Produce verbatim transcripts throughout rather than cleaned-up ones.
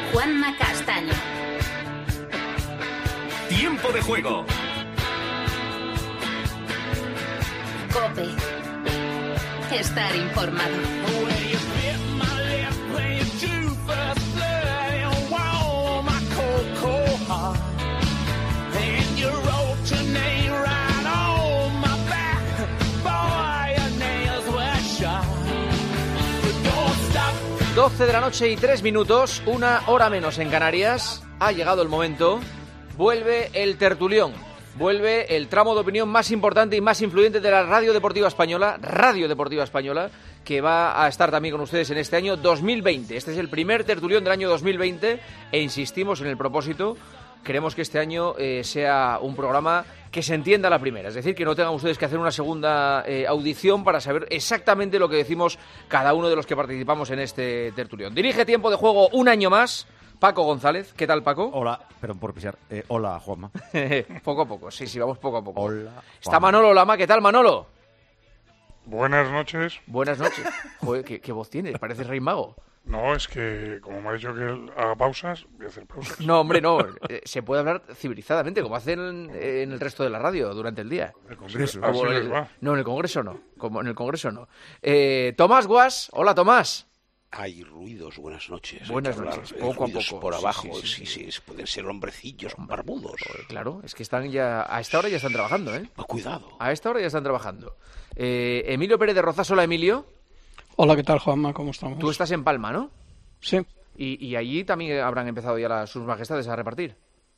Juanma Castaño. Tiempo de juego. COPE. Estar informado. doce de la noche y tres minutos, una hora menos en Canarias. Ha llegado el momento. Vuelve el tertulión. Vuelve el tramo de opinión más importante y más influyente de la Radio Deportiva Española, Radio Deportiva Española, que va a estar también con ustedes en este año dos mil veinte. Este es el primer tertulión del año dos mil veinte e insistimos en el propósito. Queremos que este año eh, sea un programa que se entienda a la primera, es decir, que no tengan ustedes que hacer una segunda eh, audición para saber exactamente lo que decimos cada uno de los que participamos en este tertulión. Dirige Tiempo de Juego un año más Paco González. ¿Qué tal, Paco? Hola, perdón por pisar. Eh, hola, Juanma. Poco a poco, sí, sí, vamos poco a poco. Hola, Está Manolo Lama. ¿Qué tal, Manolo? Buenas noches. Buenas noches. Joder, ¿qué, qué voz tienes? Pareces Rey Mago. No, es que como me ha dicho que haga pausas, voy a hacer pausas. No, hombre, no. Eh, se puede hablar civilizadamente, como hacen en el resto de la radio durante el día. El Congreso. Así les va. No, en el Congreso no. Como en el Congreso no. Eh, Tomás Guas. Hola, Tomás. Hay ruidos, buenas noches. Buenas noches, poco a poco. Por abajo, sí, sí, sí, sí, sí, pueden ser hombrecillos, barbudos. Claro, es que están ya, a esta hora ya están trabajando, ¿eh? Oh, cuidado. A esta hora ya están trabajando. Eh, Emilio Pérez de Rozas, hola, Emilio. Hola, ¿qué tal, Juanma? ¿Cómo estamos? Tú estás en Palma, ¿no? Sí. Y, y allí también habrán empezado ya las, sus majestades a repartir.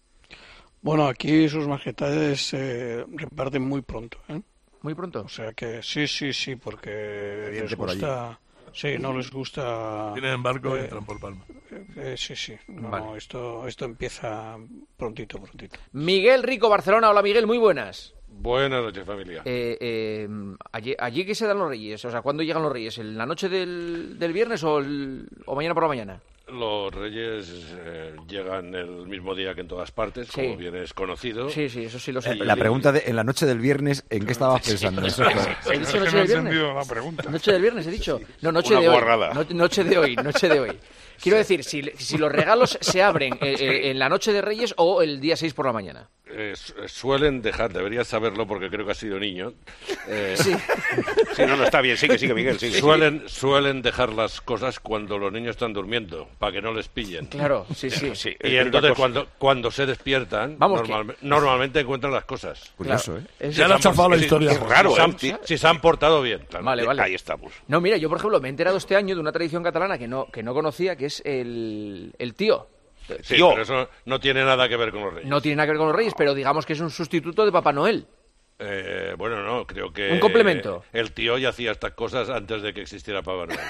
Bueno, aquí sus majestades eh, reparten muy pronto, ¿eh? ¿Muy pronto? O sea que sí, sí, sí, porque les por gusta... allí. Sí, no les gusta... Tienen en barco y eh, entran por Palma. Eh, sí, sí. No, Vale. esto, esto empieza prontito, prontito. Miguel Rico, Barcelona. Hola, Miguel, muy buenas. Buenas noches, familia. Eh, eh, allí, ¿Allí qué se dan los Reyes? O sea, ¿cuándo llegan los Reyes? ¿En la noche del, del viernes o, el, o mañana por la mañana? Los Reyes eh, llegan el mismo día que en todas partes, Sí. como bien es conocido. Sí, sí, eso sí lo sé. Y- La pregunta de en la noche del viernes, ¿en qué estabas pensando? Eso es todo. ¿He dicho Es que noche no he del viernes? entendido la pregunta. Noche del viernes, he dicho. No, noche Una de hoy. guarrada. No- noche de hoy, noche de hoy. Quiero decir, si, si los regalos se abren eh, eh, en la noche de Reyes o el día seis por la mañana. Eh, su- suelen dejar, deberías saberlo porque creo que has sido niño. eh, Sí. Sí, no, no, está bien, sigue, sigue, Miguel, sigue. Suelen, suelen dejar las cosas cuando los niños están durmiendo, para que no les pillen. Claro, sí, sí. Sí, Y es entonces una cosa. cuando, cuando se despiertan, Vamos, normalme- normalmente encuentran las cosas. Curioso, Claro. ¿eh? Es- Ya le ha chafado la Es- historia. Es raro, si, se han, ¿eh? si se han portado bien. claro. Vale, vale. Ahí estamos. No, mira, yo por ejemplo me he enterado este año de una tradición catalana que no, que no conocía, que es el, el tío. Sí, Tío. pero eso no tiene nada que ver con los Reyes. No tiene nada que ver con los Reyes, pero digamos que es un sustituto de Papá Noel. Eh, bueno, no, creo que... Un complemento. El tío ya hacía estas cosas antes de que existiera Papá Noel.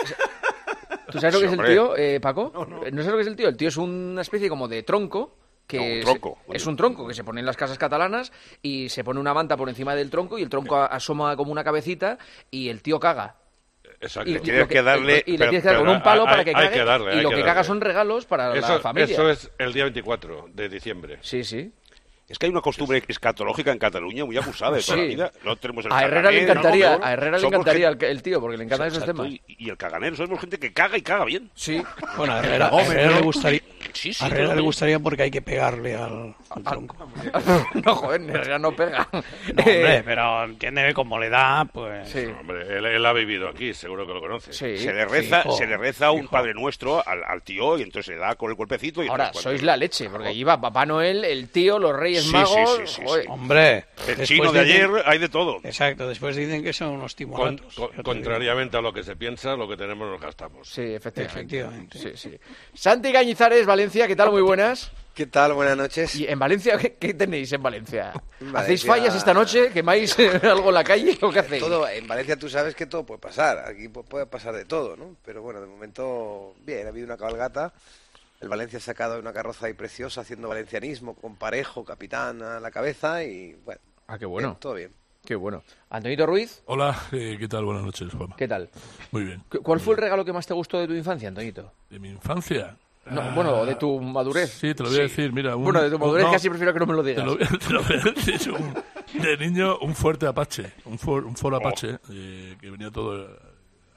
¿Tú sabes lo que Sí, es el hombre. tío, eh, Paco? No, no. ¿No sabes lo que es el tío? El tío es una especie como de tronco. Que No, un es- tronco. es, un tronco que se pone en las casas catalanas y se pone una manta por encima del tronco y el tronco a- asoma como una cabecita y el tío caga. Exacto. Y, tienes lo que darle- y le pero- tienes que dar pero con un palo hay- para que hay cague que darle, y hay lo que que, darle. caga son regalos para Eso, la familia. eso es el día veinticuatro de diciembre. Sí, sí. Es que hay una costumbre escatológica en Cataluña muy abusada de toda Sí. la vida. No tenemos el A Herrera le caganer, encantaría, ¿no? a Herrera le Somos encantaría gente- el, el tío porque le encantan esos Exacto, temas. Y, y el caganero, somos gente que caga y caga bien. Sí. Bueno, a Herrera, a Herrera le gustaría... Sí, sí. A Herrera claro. le gustaría porque hay que pegarle al, al tronco. No, joder, Herrera no pega. No, Eh, hombre, pero entiende cómo le da, pues... sí, Hombre, él, él ha vivido aquí, seguro que lo conoce. sí. Se le reza, hijo, se le reza un hijo. Padre Nuestro al, al tío y entonces le da con el golpecito y Ahora, entonces sois cuando- la leche, porque allí va Papá Noel, el tío, los Reyes Sí, Magos... sí, sí, sí, joder. sí. Hombre, El después chino de dicen- ayer hay de todo. Exacto, después dicen que son unos Con- timoratos. con- ya te digo. contrariamente a lo que se piensa, lo que tenemos nos gastamos. Sí, efectivamente. Efectivamente. Sí, sí. Santi Cañizares, Valencia, ¿qué tal? Muy buenas. ¿Qué tal? Buenas noches. ¿Y en Valencia qué, qué tenéis en Valencia? En ¿Hacéis Valencia- fallas esta noche? ¿Quemáis algo en la calle o qué hacéis? Todo, en Valencia tú sabes que todo puede pasar, aquí pu- puede pasar de todo, ¿no? Pero bueno, de momento, bien, ha habido una cabalgata, el Valencia ha sacado una carroza ahí preciosa haciendo valencianismo con Parejo, capitán a la cabeza y bueno, Ah, qué bueno. bien, todo bien. Qué bueno. Antonito Ruiz, Hola, eh, ¿qué tal? Buenas noches, Juanma. ¿qué tal? Muy bien. ¿Cu- ¿Cuál fue el regalo que más te gustó de tu infancia, Antonito? ¿De mi infancia? No, Ah, bueno, de tu madurez. Sí, te lo voy a decir, mira. Un, Bueno, de tu madurez no, casi prefiero que no me lo Te digas. lo, voy a- te lo voy a decir. Un- de niño, un fuerte Apache. Un, for, un Ford Apache, eh, que venía todo... eh,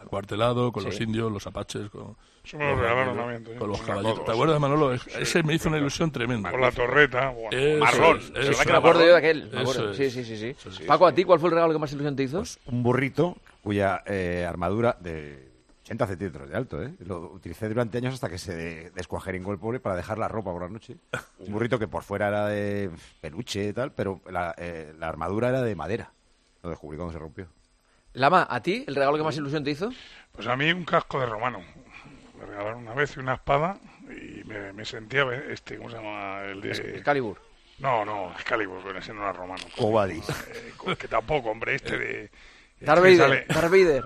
acuartelado, con Sí. los indios, los apaches, con, Eso me lo regalaron también. tío. con los Me caballitos. acuerdo, ¿Te acuerdas, sí. Manolo? Es- Sí. Ese me hizo una ilusión tremenda. Con la torreta. Bueno, Eso Marrón. es, ¿Se eso verdad es. que Me era acuerdo yo de aquel. Me Eso acuerdo. es. Sí, sí, sí, sí. Sí, sí, Paco, sí. ¿a ti cuál fue el regalo que más ilusión te hizo? Pues un burrito cuya eh, armadura de ochenta centímetros de alto, ¿eh? Lo utilicé durante años hasta que se descuajeringó el pobre para dejar la ropa por la noche. Un burrito que por fuera era de peluche y tal, pero la, eh, la armadura era de madera. Lo descubrí cuando se rompió. Lama, ¿a ti el regalo que más ilusión te hizo? Pues a mí un casco de romano. Me regalaron una vez y una espada y me, me sentía este, ¿cómo se llama? El de... Excalibur. No, no, Excalibur, pero ese no era romano. Cobadis. Eh, que tampoco, hombre, este de... Darth este que Vader. sale- Darth Vader.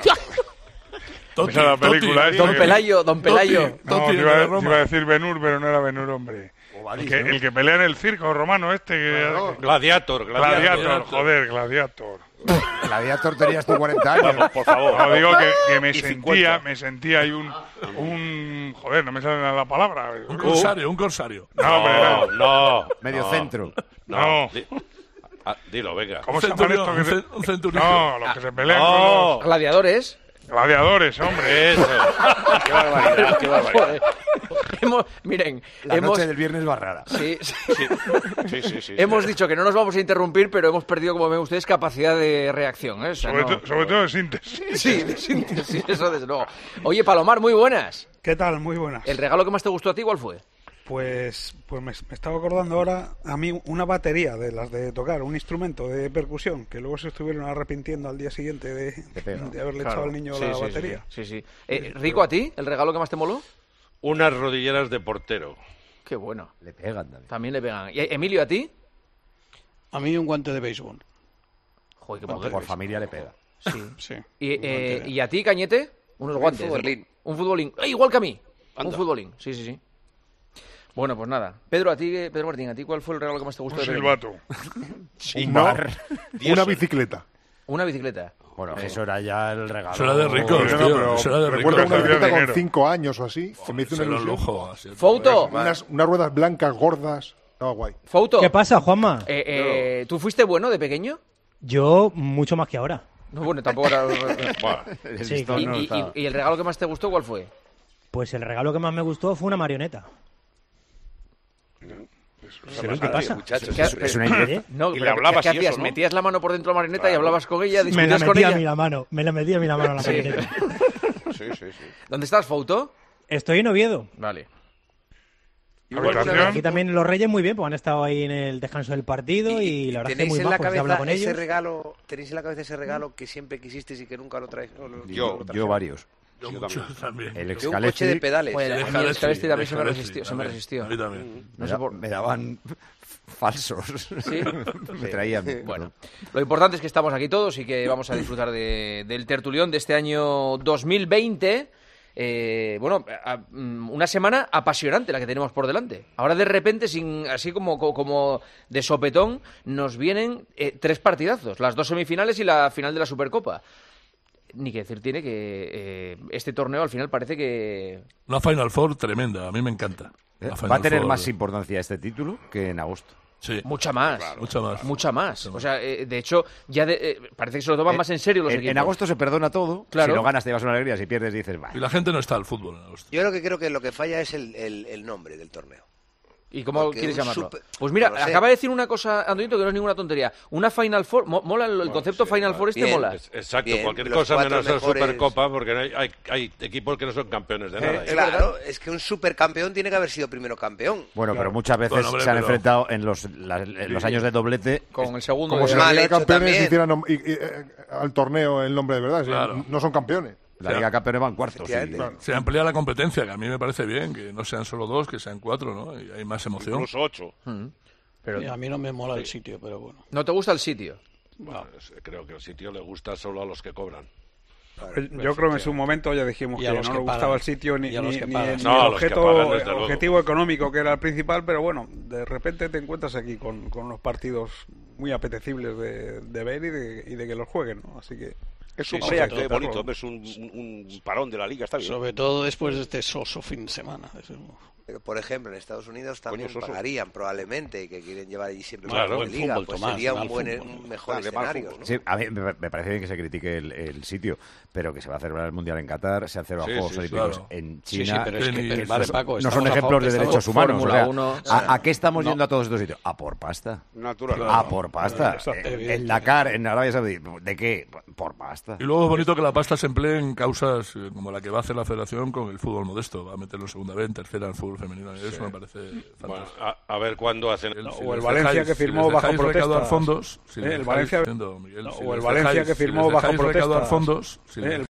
Toti, Esa es la película Toti, esa Don que- Pelayo, Don Pelayo. Toti. No, Toti, te el iba, de te Roma. iba a decir Ben-Hur, pero no era Ben-Hur, hombre. El Cobadis, que, ¿no? el que pelea en el circo romano este. Que, Gladiator, gladiator. Gladiator, joder, Gladiator. Gladiator tenías tú cuarenta años. Vamos, por favor. No, digo que, que me Y sentía, cincuenta. me sentía ahí un, un... Joder, no me sale la palabra. Un corsario, un corsario. No, hombre, No, no. no. Medio no, centro. No. Di- ah, dilo, venga. ¿Cómo Un se llaman centurión, estos que un se... cen- un centurión. No, los que se pelean No. Gladiadores. con los gladiadores, hombre. Eso. Qué barbaridad, qué barbaridad. Joder. Hemos, miren, La hemos, noche del viernes va rara. sí, sí. Sí, sí, sí. sí, hemos sí. dicho que no nos vamos a interrumpir, pero hemos perdido, como ven ustedes, capacidad de reacción. ¿eh? O sea, Sobre, no- to- sobre todo de síntesis. Sí, de síntesis, eso desde luego. Oye, Palomar, muy buenas. ¿Qué tal? Muy buenas. ¿El regalo que más te gustó a ti cuál fue? Pues, pues me, me estaba acordando ahora a mí una batería de las de tocar, un instrumento de percusión, que luego se estuvieron arrepintiendo al día siguiente de, pega. de haberle Claro. echado al niño Sí, la sí, batería. Sí, sí. sí. Eh, Rico, ¿a ti? ¿El regalo que más te moló? Unas rodilleras de portero. Qué bueno. Le pegan también. También le pegan. ¿Y Emilio, a ti? A mí un guante de béisbol. Joder, qué Por poder. familia le pega. Sí. Sí. ¿Y, un guante eh, de- ¿Y a ti, Cañete? Unos guantes. futbolín. Un futbolín. ¡Eh, igual que a mí! Un Anda. futbolín. Sí, sí, sí. Bueno, pues nada. Pedro, a ti, eh, Pedro Martín, ¿a ti cuál fue el regalo que más te gustó? Un de pequeño? silbato. Un bar. Una bicicleta. Una bicicleta. Bueno, eso era ya el regalo. Eso era de ricos, No, no, tío. pero Eso era de recuerdo ricos. una Había bicicleta con dinero. cinco años o así, que me hizo una Eso era ilusión. lujo. así. Fouto, Unas, unas ruedas blancas, gordas. Estaba guay. Fouto. ¿Qué pasa, Juanma? Eh, eh, ¿Tú fuiste bueno de pequeño? Yo mucho más que ahora. No, bueno, tampoco era... El Sí, listón ¿Y, no y- estaba. y- y el regalo que más te gustó cuál fue? Pues el regalo que más me gustó fue una marioneta. Pero ¿qué pasa? Muchachos, ¿Qué- es- Es una ¿Eh? No, Y le pero hablabas ¿qué y hacías? eso, ¿no? ¿Metías la mano por dentro de la marioneta y hablabas con ella, Me la discutías con metí a ella? mí la mano, me la metí a mí la mano a la Sí. marioneta. Sí, sí, sí. ¿Dónde estás, Fouto? Estoy en Oviedo. Vale. Habitación. Aquí también los Reyes muy bien, pues han estado ahí en el descanso del partido y, la verdad es que ¿Tenéis muy en la majos, he hablado cabeza con ese ellos. regalo, tenéis en la cabeza ese regalo que siempre quisisteis y que nunca lo traes? No, lo- Yo- lo Yo trajeron? varios. Yo mucho también. El De un coche de Excalibur pedales. Pues, El a mí el Scalestri, Scalestri también se me el resistió. Scalestri Se me también. resistió. A mí también. No me, sé da- por... me daban falsos. ¿Sí? Me traían. Bueno, lo importante es que estamos aquí todos y que vamos a disfrutar de- del tertulión de este año dos mil veinte. Eh, bueno, a- mm, una semana apasionante la que tenemos por delante. Ahora de repente, sin así como, co- como de sopetón, nos vienen eh, tres partidazos, las dos semifinales y la final de la Supercopa. Ni que decir tiene que eh, este torneo al final parece que... Una Final Four tremenda, a mí me encanta. Una Va a Final tener Four, más importancia este título que en agosto. Sí, Mucha más. mucha más. Mucha más. O sea, eh, de hecho, ya de- eh, parece que se lo toman más en serio los en, equipos. en agosto se perdona todo. Claro. Si lo ganas te llevas una alegría, si pierdes dices, va. Y la gente no está al fútbol en agosto. Yo lo que creo que lo que falla es el, el- el nombre del torneo. ¿Y cómo Porque quieres un llamarlo? super- Pues mira, no lo sé. acaba de decir una cosa, Antonito, que no es ninguna tontería. Una Final Four, mo- mola el, el concepto Final Four este, Bien. mola. Es- Exacto, Bien, cualquier los cosa cuatro menos la mejores- Supercopa, porque no hay, hay, hay equipos que no son campeones de nada. Eh, claro, es que un supercampeón tiene que haber sido primero campeón. Bueno, pero muchas veces Bueno, hombre, se han pero- enfrentado en los, la- en los años de doblete. Con el segundo Como de- si la Mal Liga de hecho Campeones también. hiciera nom- y- y, eh, al torneo el nombre de verdad. si Claro. No son campeones. La Liga de Campeones van cuartos. Efectivamente. y- Claro. Se amplía la competencia, que a mí me parece bien, que no sean solo dos, que sean cuatro, ¿no? Y hay más emoción. Incluso ocho. Mm. Pero Y a mí no me mola el sitio, pero bueno. no te gusta el sitio. Bueno, es- creo que el sitio le gusta solo a los que cobran. Yo creo que en su momento ya dijimos Y que a no los nos que gustaba pagan. el sitio ni, Y a los ni- que ni pagan. el, No, ni el a los que objeto, pagan, desde luego. objetivo económico que era el principal, pero bueno, de repente te encuentras aquí con, con unos partidos muy apetecibles de, de ver y de, y de que los jueguen, ¿no? Así que Es Sí, un sí, proyecto, sí, qué claro. bonito. Es un, un- un parón de la liga, está bien. Sobre todo después de este soso fin de semana. Eso, Pero, por ejemplo, en Estados Unidos también Coño, pagarían probablemente y que quieren llevar allí siempre Claro, una el liga, fútbol, pues Tomás, sería mal un buen, fútbol. un mejor Dale, mal escenario, fútbol. ¿no? Sí, a mí me me parece bien que se critique el, el sitio, pero que se va a celebrar el Mundial en Qatar, se han celebrado Sí, Juegos sí, Olímpicos claro. en Sí, China. sí, pero es que, Tenis, pero, vale, Paco, no estamos son a ejemplos favor- de estamos- derechos humanos. Fórmula o sea, uno, ¿a, a qué estamos No. yendo a todos estos sitios? A por pasta. Natural. A por pasta. Exacto. En, en Dakar, en Arabia Saudí. ¿De qué? Por pasta. Y luego es bonito que la pasta se emplee en causas eh, como la que va a hacer la Federación con el fútbol modesto. Va a meterlo en segunda B, en tercera, en fútbol femenino. Eso me parece Bueno, fantástico. a, a ver cuándo hacen... El- si o el les Valencia dejáis- que si firmó les bajo dejáis recaudar protestas. fondos, si Eh, les el dejáis- Valencia- entiendo, Miguel, No, si o el les Valencia dejáis- que si les firmó bajo dejáis recaudar protestas. fondos, si les Eh, el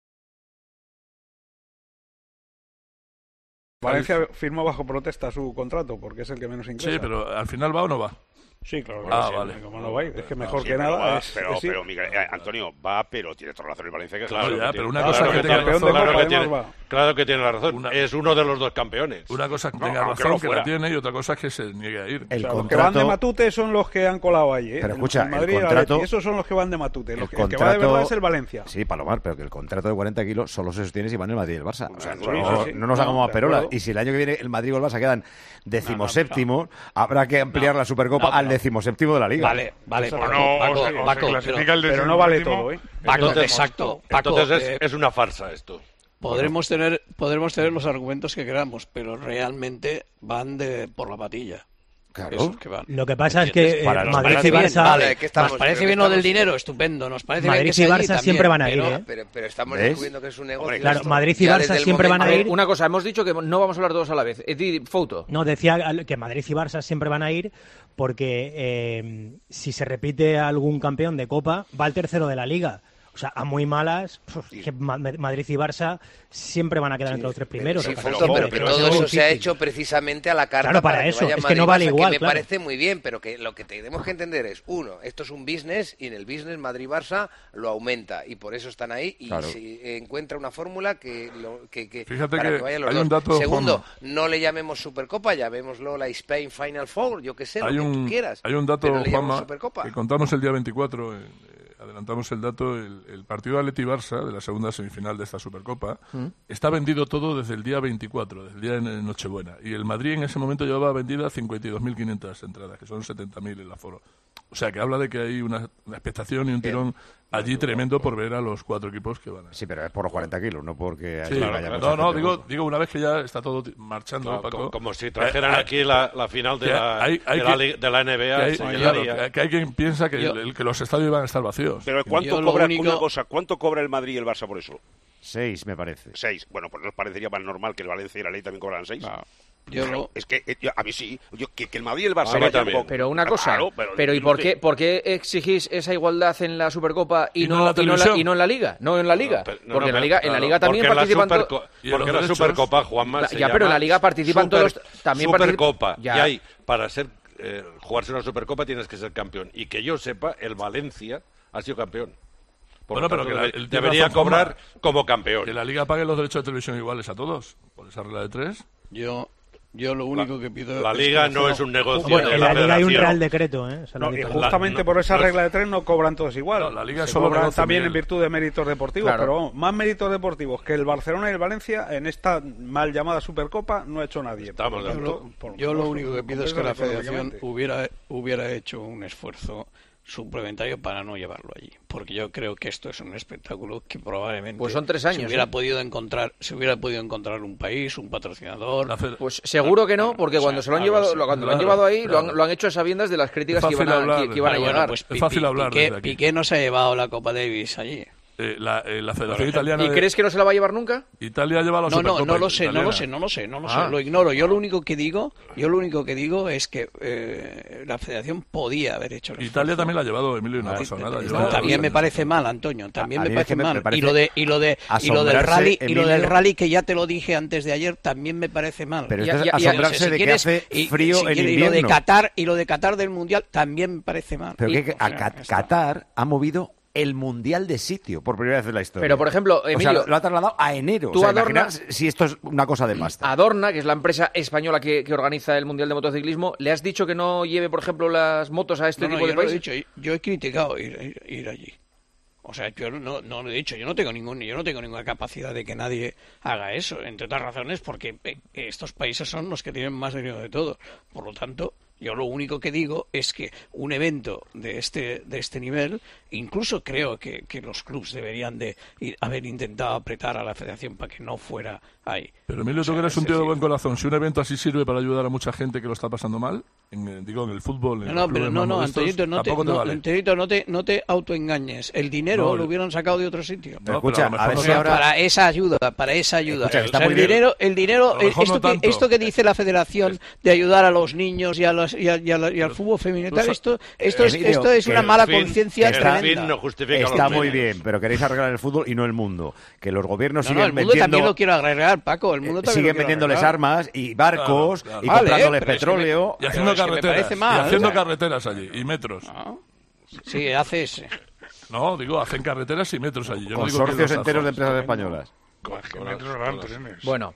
Valencia firmó bajo protesta su contrato porque es el que menos ingresa. Sí, pero al final va o no va. Sí, claro. que Ah, sí, vale. ¿cómo no va a ir? Es que mejor Sí, que pero nada va, es, pero, es ir. pero Miguel, eh, Antonio va, pero tiene toda razón el Valencia que Claro, No, ya, que pero tiene- una claro cosa que que tiene tenga razón, razón, claro que además tiene, va. claro que tiene la razón. Una- es uno de los dos campeones. Una cosa es que No, tenga aunque razón, no que la fuera. tiene, y otra cosa es que se niegue a ir. El O sea, los que contrato. van de Matute son los que han colado ahí, ¿eh? Pero El- escucha, el Madrid el y el contrato- Atleti, esos son los que van de Matute. El Los que, el que va de contrato- verdad es el Valencia. Sí, Palomar, pero que el contrato de cuarenta kilos solo se sostiene si van el Madrid y el Barça. O sea, Sí, no, sí, sí. no nos No, hagamos de a perolas. acuerdo. Y si el año que viene el Madrid o el Barça quedan decimoséptimos, habrá que ampliar No. la Supercopa No, al no. decimoséptimo de la Liga. Vale, vale, O Paco, no, o Paco, se, o se Paco, clasifica pero- el pero no vale decimoséptimo, todo, ¿eh? Paco, entonces, exacto. Paco, Entonces eh, es, es una farsa esto. podremos tener podremos tener los argumentos que queramos, pero realmente van de por la patilla. Claro. Esos que van. Lo que pasa es que eh, Para los Madrid parece y bien, Barça, vale, que estamos- nos parece creo que bien lo del estamos- dinero, estupendo, nos parece Madrid bien que y sea allí Barça también, siempre van a ir, pero- ¿eh? Pero, pero estamos ¿Ves? descubriendo que es un negocio. Claro, esto. Madrid y Ya Barça desde el siempre van a A ver, ir. una cosa, hemos dicho que no vamos a hablar todos a la vez. Eh, di, Fouto. No, decía que Madrid y Barça siempre van a ir porque eh, si se repite algún campeón de Copa, va al tercero de la Liga. O sea, a muy malas, pf, que Ma- Madrid y Barça siempre van a quedar entre los tres primeros. Sí, o sea, Fouto, siempre, pero que va a todo ser eso muy se ha difícil. hecho precisamente a la carta Claro, para que eso, vaya es que Madrid no y vale Barça, igual, que me claro. parece muy bien, pero que lo que tenemos que entender es, uno, esto es un business y en el business Madrid-Barça lo aumenta y por eso están ahí y Claro. se encuentra una fórmula que, lo, que, que Fíjate para que que, vayan los hay dos. un dato, Segundo, Juanma. no le llamemos Supercopa, llamémoslo la Spain Final Four, yo que sé, Hay lo que un, tú quieras. hay un dato, pero le llamamos Juanma, Supercopa. que contamos el día veinticuatro, eh, eh, adelantamos el dato, el, el partido Atleti-Barça de la segunda semifinal de esta Supercopa está vendido todo desde el día veinticuatro, desde el día de Nochebuena. Y el Madrid en ese momento llevaba vendidas cincuenta y dos mil quinientas entradas, que son setenta mil el aforo. O sea, que habla de que hay una, una expectación y un tirón allí tremendo por ver a los cuatro equipos que van a... Sí, pero es por los cuarenta kilos, no porque Sí, allí claro, vaya no, mucha no, gente. digo, digo una vez que ya está todo ti- marchando, Claro, Paco. como, como si trajeran Hay- aquí la, la final de que la, hay- hay de, la, que- li- de la N B A. que hay, se claro, llenaría. que- que hay quien piensa que, Yo- el- que los estadios van a estar vacíos. Pero ¿cuánto Yo lo cobra, único- una cosa, ¿cuánto cobra el Madrid y el Barça por eso? Seis, me parece. Seis. Bueno, pues nos parecería más normal que el Valencia y la Ley también cobraran seis. Ah, yo lo- Es que eh, yo- a mí sí. Yo, que, que el Madrid y el Barça A mí vayan también. con- Pero una cosa, Claro, pero, ¿y no por sé. qué, por qué exigís esa igualdad en la Supercopa y, Y no no, en la y, no en la, televisión? y no en la Liga? No en la Liga. No, pero- no, porque no, en la pero- Liga, en la claro, Liga también porque en la participan to- Superco- Y en porque los la derechos- Supercopa, Juanma, La- se ya, pero en llama la Liga participan Super- todos los- también particip- Supercopa. Ya. Y hay, para ser eh, jugarse una Supercopa tienes que ser campeón. Y que yo sepa, el Valencia ha sido campeón. Por Bueno, lo pero tanto, que la- debe- el tiene debería razón, Juanma. cobrar como campeón. Que la Liga pague los derechos de televisión iguales a todos, por esa regla de tres. yo yo lo único que pido La es Liga que no es un negocio Bueno, de en la la Liga hay un Federación. real decreto, ¿eh? Se lo No, han y quitado. justamente La- por esa no- regla de tres no cobran todos igual. No, la Liga es Se solo cobran negocio, también Miguel. en virtud de méritos deportivos, Claro. pero vamos, más méritos deportivos que el Barcelona y el Valencia en esta mal llamada Supercopa no ha hecho nadie. Estamos Por de tanto, Yo, por- yo lo por- único que pido es que la compensar Federación económicamente. hubiera, hubiera hecho un esfuerzo suplementario para no llevarlo allí, porque yo creo que esto es un espectáculo que probablemente Pues son tres años, se hubiera ¿eh? podido encontrar, se hubiera podido encontrar un país, un patrocinador. La fe- Pues seguro que no, porque O sea, cuando se lo han algo llevado, así. lo- cuando lo han Claro, llevado ahí, lo, han, claro. lo han hecho a sabiendas de las críticas Es que iban fácil a, hablar, que, que iban a Vale, bueno, llegar. pues Es Pi- fácil Pi- hablar Piqué, desde aquí. Piqué no se ha llevado la Copa Davis allí. Eh, la, eh, la Federación ejemplo. Italiana ¿Y de crees que no se la va a llevar nunca? Italia lleva la No, no, Supercopa no lo sé, no italiana. lo sé, no lo sé, no lo Ah. sé, lo ignoro. Yo lo único que digo, yo lo único que digo es que eh, la Federación podía haber hecho el Italia esfuerzo. también la ha llevado, Emilio, y no ha Vale, pasado nada. no, Lleva- también me parece mal, Antonio. También A- a me mí es parece que me- mal. me parece y lo de y lo de y lo del asombrarse, rally y lo del Emilio. rally que ya te lo dije antes de ayer también me parece mal. Pero Y- esto es y- y- asombrarse Si de quieres, que hace y- frío si en quieres, y lo de invierno. Qatar y lo de Qatar del mundial también me parece mal. Pero Y- que o a sea, Ca- ya está. Qatar ha movido el mundial de sitio por primera vez en la historia. Pero, por ejemplo, O sea, Emilio, lo, lo ha trasladado a enero. tú O sea, adorna- imaginaos si esto es una cosa de pasta. Adorna, que es la empresa española que, que organiza el Mundial de Motociclismo, ¿le has dicho que no lleve, por ejemplo, las motos a este No, no, tipo yo de no lo he países? dicho, yo he criticado ir, ir- ir allí. O sea, yo no, no lo he dicho, yo no tengo ningún, yo no tengo ninguna capacidad de que nadie haga eso, entre otras razones porque eh, estos países son los que tienen más dinero de todos. Por lo tanto, yo lo único que digo es que un evento de este de este nivel, incluso creo que, que los clubes deberían de ir, haber intentado apretar a la federación para que no fuera ahí. Pero Emilio, tú que eres un tío de buen corazón, si un evento así sirve para ayudar a mucha gente que lo está pasando mal, en, digo, en el fútbol, en No, los no, pero clubes no, más no, modestos, Antonito, no te, tampoco te no, vale. Antonito, no te, no te autoengañes. El dinero No, lo hubieran sacado de otro sitio. Pero escucha, pero a ver no si tanto. ahora... Para esa ayuda, para esa ayuda. Escucha, que está O sea, muy el bien. dinero, el dinero, A lo mejor esto, no que, tanto. esto que dice la Federación de ayudar a los niños y, a los, y, a- y a la- y al fútbol femenino, Tú sa- esto, esto, es, Emilio, esto es que una el mala fin- conciencia el tremenda. fin no justifica los Está muy medios. bien, pero queréis arreglar el fútbol y no el mundo. Que los gobiernos No, no, siguen el mundo vendiendo... también lo quiero arreglar, Paco. El mundo también lo siguen quiero vendiéndoles arreglar. armas y barcos Claro, claro. y Vale, comprándoles pero es que me- petróleo. Y haciendo es que me carreteras, parece mal, y haciendo o sea. carreteras allí, y metros. Sí, hace ese. No, digo, hacen carreteras y metros allí. Yo no digo que Consorcios los enteros de hagan. empresas españolas. Más que metros eran trenes. Bueno,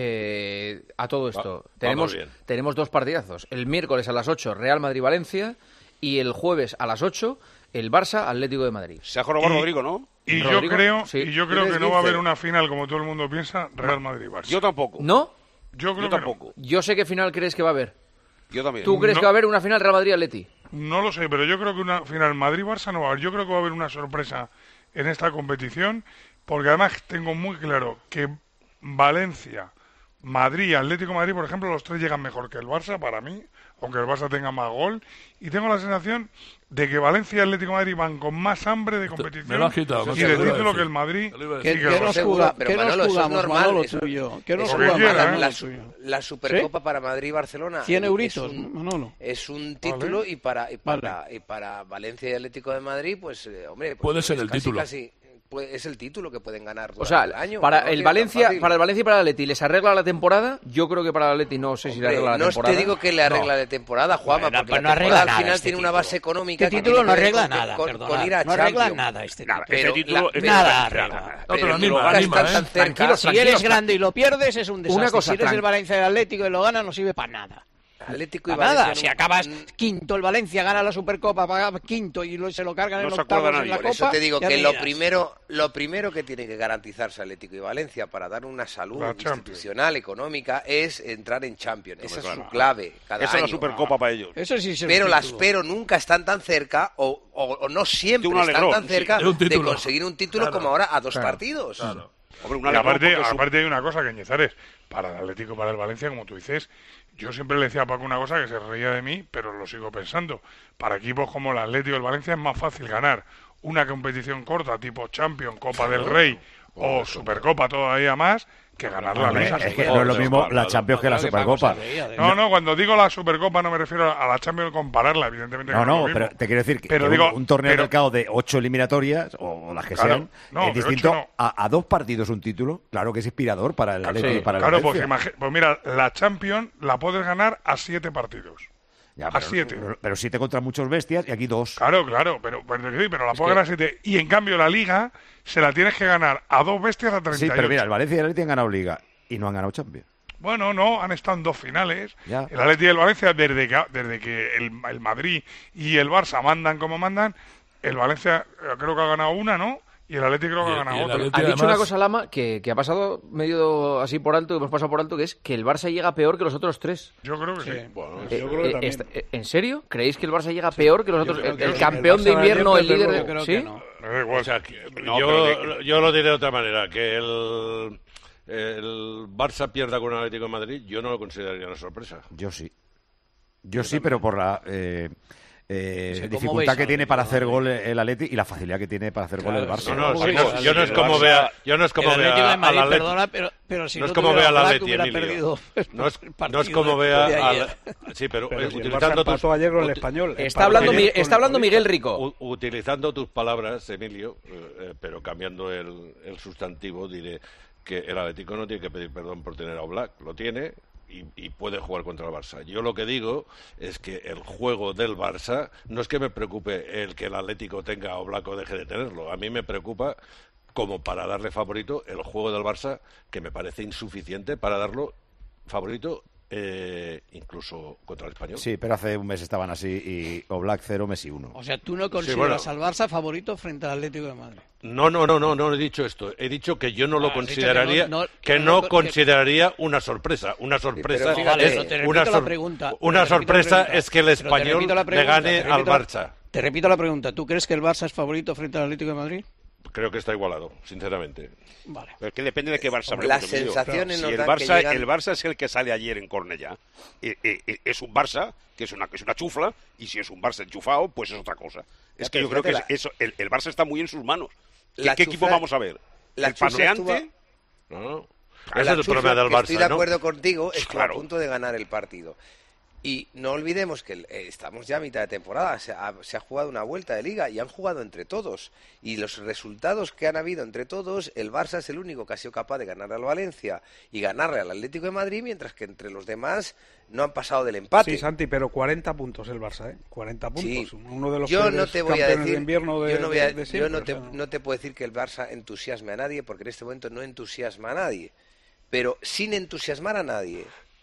eh, a todo esto, Va- tenemos, vamos bien. tenemos dos partidazos. El miércoles a las ocho, Real Madrid-Valencia, y el jueves a las ocho, el Barça-Atlético de Madrid. Se ha jorobado Y- Rodrigo, ¿no? Y yo Rodrigo, creo, sí. y yo creo que Tienes no va a haber quince. una final como todo el mundo piensa, Real Madrid-Barça. Yo tampoco. ¿No? Yo creo Yo que tampoco. Yo sé qué final crees que va a haber. Yo también. ¿Tú crees No. que va a haber una final Real Madrid-Atleti? no. No lo sé, pero yo creo que una final Madrid-Barça no va a haber. Yo creo que va a haber una sorpresa en esta competición, porque además tengo muy claro que Valencia, Madrid y Atlético de Madrid, por ejemplo, los tres llegan mejor que el Barça, para mí, aunque el Barça tenga más gol. Y tengo la sensación de que Valencia y Atlético de Madrid van con más hambre de competición me lo has quitado, no y sé de qué te iba a título decir. que el Madrid. Te lo iba a y ¿Qué, decir. que qué el nos, Barça. Seguro, juga- pero qué nos Manolo, eso es jugamos, normal, Manolo, eso- tú y yo? ¿Qué nos Lo que jugamos, quiera, Manolo, ¿eh? La, tú y yo? la Supercopa para Madrid y Barcelona cien es euritos, un- Manolo. es un título y para y para y para Valencia y Atlético de Madrid pues eh, hombre pues, Puede ser es el casi, título. casi- puede- es el título que pueden ganar O sea, durante el año. para no el tiene tan Valencia, fácil. para el Valencia y para el Atleti les arregla la temporada. Yo creo que para el Atleti no sé si le Hombre, arregla la no temporada. te digo que le arregla No. de temporada, Juanma, Bueno, porque pues la no arregla temporada al nada final este tiene una título. base económica Este que título tiene no que ver arregla con, nada, con- perdonad. con ir a No arregla Champions. nada este Nah, título. pero Este título- la- este- pero- Nada arregla. No, pero pero anima, nunca anima, están ¿eh? tan cerca. Tranquilos, Si eres tranquilos. grande y lo pierdes es un desastre. Una cosa, si eres tran- el Valencia y el Atlético y lo ganas no sirve para nada. Atlético y Para nada. Valencia Si no- acabas mm, quinto, el Valencia gana la Supercopa, paga quinto y lo- se lo cargan No en se acuerda octavos en nadie. la Por Copa. eso te digo ya que me lo dirás. primero, lo primero que tiene que garantizarse Atlético y Valencia para dar una salud La Champions. institucional, económica, es entrar en Champions. Esa es claro. su clave cada Esa es la año. Supercopa para ellos. Eso sí es el Pero las título. pero nunca están tan cerca o, o- o no siempre De un están alegrón, tan sí, cerca de un de título. conseguir un título Claro, como ahora a dos claro, partidos. claro. Hombre, un Y alegrón aparte, porque su- aparte hay una cosa que Ñezares, para el Atlético y para el Valencia, como tú dices, yo siempre le decía a Paco una cosa que se reía de mí, pero lo sigo pensando. Para equipos como el Atlético y el Valencia es más fácil ganar una competición corta, tipo Champions, Copa del Rey o Supercopa todavía más, que ganar la Hombre, Liga. es que no es lo mismo la Champions que la Claro que Paco Supercopa. se reía de- No, no, cuando digo la Supercopa no me refiero a la Champions compararla, evidentemente. que No, es lo no, mismo. pero te quiero decir que, Pero que digo, un, un torneo pero- de mercado de ocho eliminatorias, o, o las que Claro, sean, no, es de distinto ocho no. a, a dos partidos un título. Claro que es inspirador para el Atlético y para el Claro, pues, Valencia. imagi- pues mira, la Champions la puedes ganar a siete partidos. Ya, a pero, siete. Pero, pero siete contra muchos bestias y aquí dos. Claro, claro, pero, pero, pero la Es puedes que- ganar a siete. Y en cambio la Liga se la tienes que ganar a dos bestias a treinta y Sí, ocho. pero mira, el Valencia y el Atlético han ganado Liga y no han ganado Champions. Bueno, no, han estado en dos finales. Ya. El Atlético y el Valencia, desde que, desde que el, el Madrid y el Barça mandan como mandan, el Valencia eh, creo que ha ganado una, ¿no? Y el Atlético creo que Y- ha ganado y el otra. Atleti- Ha dicho además- una cosa, Lama, que, que ha pasado medio así por alto, que hemos pasado por alto, que es que el Barça llega peor que los otros tres. Yo creo que sí. Sí. Bueno, Eh, Yo creo que eh, también. esta- eh, ¿En serio? ¿Creéis que el Barça llega peor que los otros? creo El, que el sí. campeón El de Barça invierno, ayer, el líder desde de... luego, creo ¿Sí? que no. Me da igual. O sea, que No, yo, pero de- yo lo diré de otra manera, que el, el Barça pierda con el Atlético de Madrid, yo no lo consideraría una sorpresa. Yo sí. Yo sí, pero por la eh, eh, Sí, ¿cómo dificultad veis que al tiene Atlético para de hacer Madrid? gol el Atleti y la facilidad que tiene para hacer gol el Claro, Barça. No, no, ¿Cómo sí, veis no, al yo no es Atlético como de vea, yo no es como El Atlético vea de Madrid, al Atleti- perdona, pero, pero si no no, es como tuviera vea al Black, Atleti, hubiera Emilio. perdido No es, el no es partido como de- vea de ayer. al, sí, pero, Pero eh, si el Barça utilizando tus empató ayer con el uti- Español. Está hablando, empató Mi- ayer está con el hablando Miguel Valencia. Rico. u- utilizando tus palabras, Emilio, eh, eh, pero cambiando el, el sustantivo, diré que el Atlético no tiene que pedir perdón por tener a Oblak, lo tiene y, y puede jugar contra el Barça. Yo lo que digo es que el juego del Barça no es que me preocupe el que el Atlético tenga a Oblak o deje de tenerlo, a mí me preocupa como para darle favorito el juego del Barça, que me parece insuficiente para darlo favorito eh, incluso contra el Español. Sí, pero hace un mes estaban así y Oblak cero, Messi uno. O sea, tú no consideras Sí, bueno. al Barça favorito frente al Atlético de Madrid. No, no, no, no, no he dicho esto. He dicho que yo no lo Ah, has dicho consideraría, que no- no- que que no no- que- consideraría una sorpresa. Una sorpresa pero fíjate, es no, te repito una, la sor- pregunta, una te repito la sorpresa pregunta. es que el Pero te español repito la le pregunta, gane te al repito la- Barça. Te repito la pregunta. ¿Tú crees que el Barça es favorito frente al Atlético de Madrid? Creo que está igualado, sinceramente. Vale. Pero es que depende de qué Barça Hombre, las hablemos, Emilio. sensaciones Si nos el dan que Barça, llegan- el Barça es el que sale ayer en Cornellá. Eh, eh, eh, es un Barça que es una, que es una chufla, y si es un Barça enchufado, pues es otra cosa. Es Ya, que yo pero creo que fíjate, es- eso, el, el Barça está muy en sus manos. ¿Qué, La qué chufla- equipo vamos a ver? la ¿El chufla paseante? estuvo- No, no. A Ese la es el chufla, problema del que Barça, estoy de ¿no? acuerdo contigo, estuvo Claro. a punto de ganar el partido. Y no olvidemos que eh, estamos ya a mitad de temporada, se ha, se ha jugado una vuelta de liga y han jugado entre todos. Y los resultados que han habido entre todos, el Barça es el único que ha sido capaz de ganar al Valencia y ganarle al Atlético de Madrid, mientras que entre los demás no han pasado del empate. Sí, Santi, pero cuarenta puntos el Barça, ¿eh? cuarenta puntos. Sí. Uno de los yo no peores te voy a campeones decir, de invierno de, yo no, voy a- de- de yo siempre, no o te, sea, no. no te puedo decir que el Barça entusiasme a nadie, porque en este momento no entusiasma a nadie. Pero sin entusiasmar a nadie,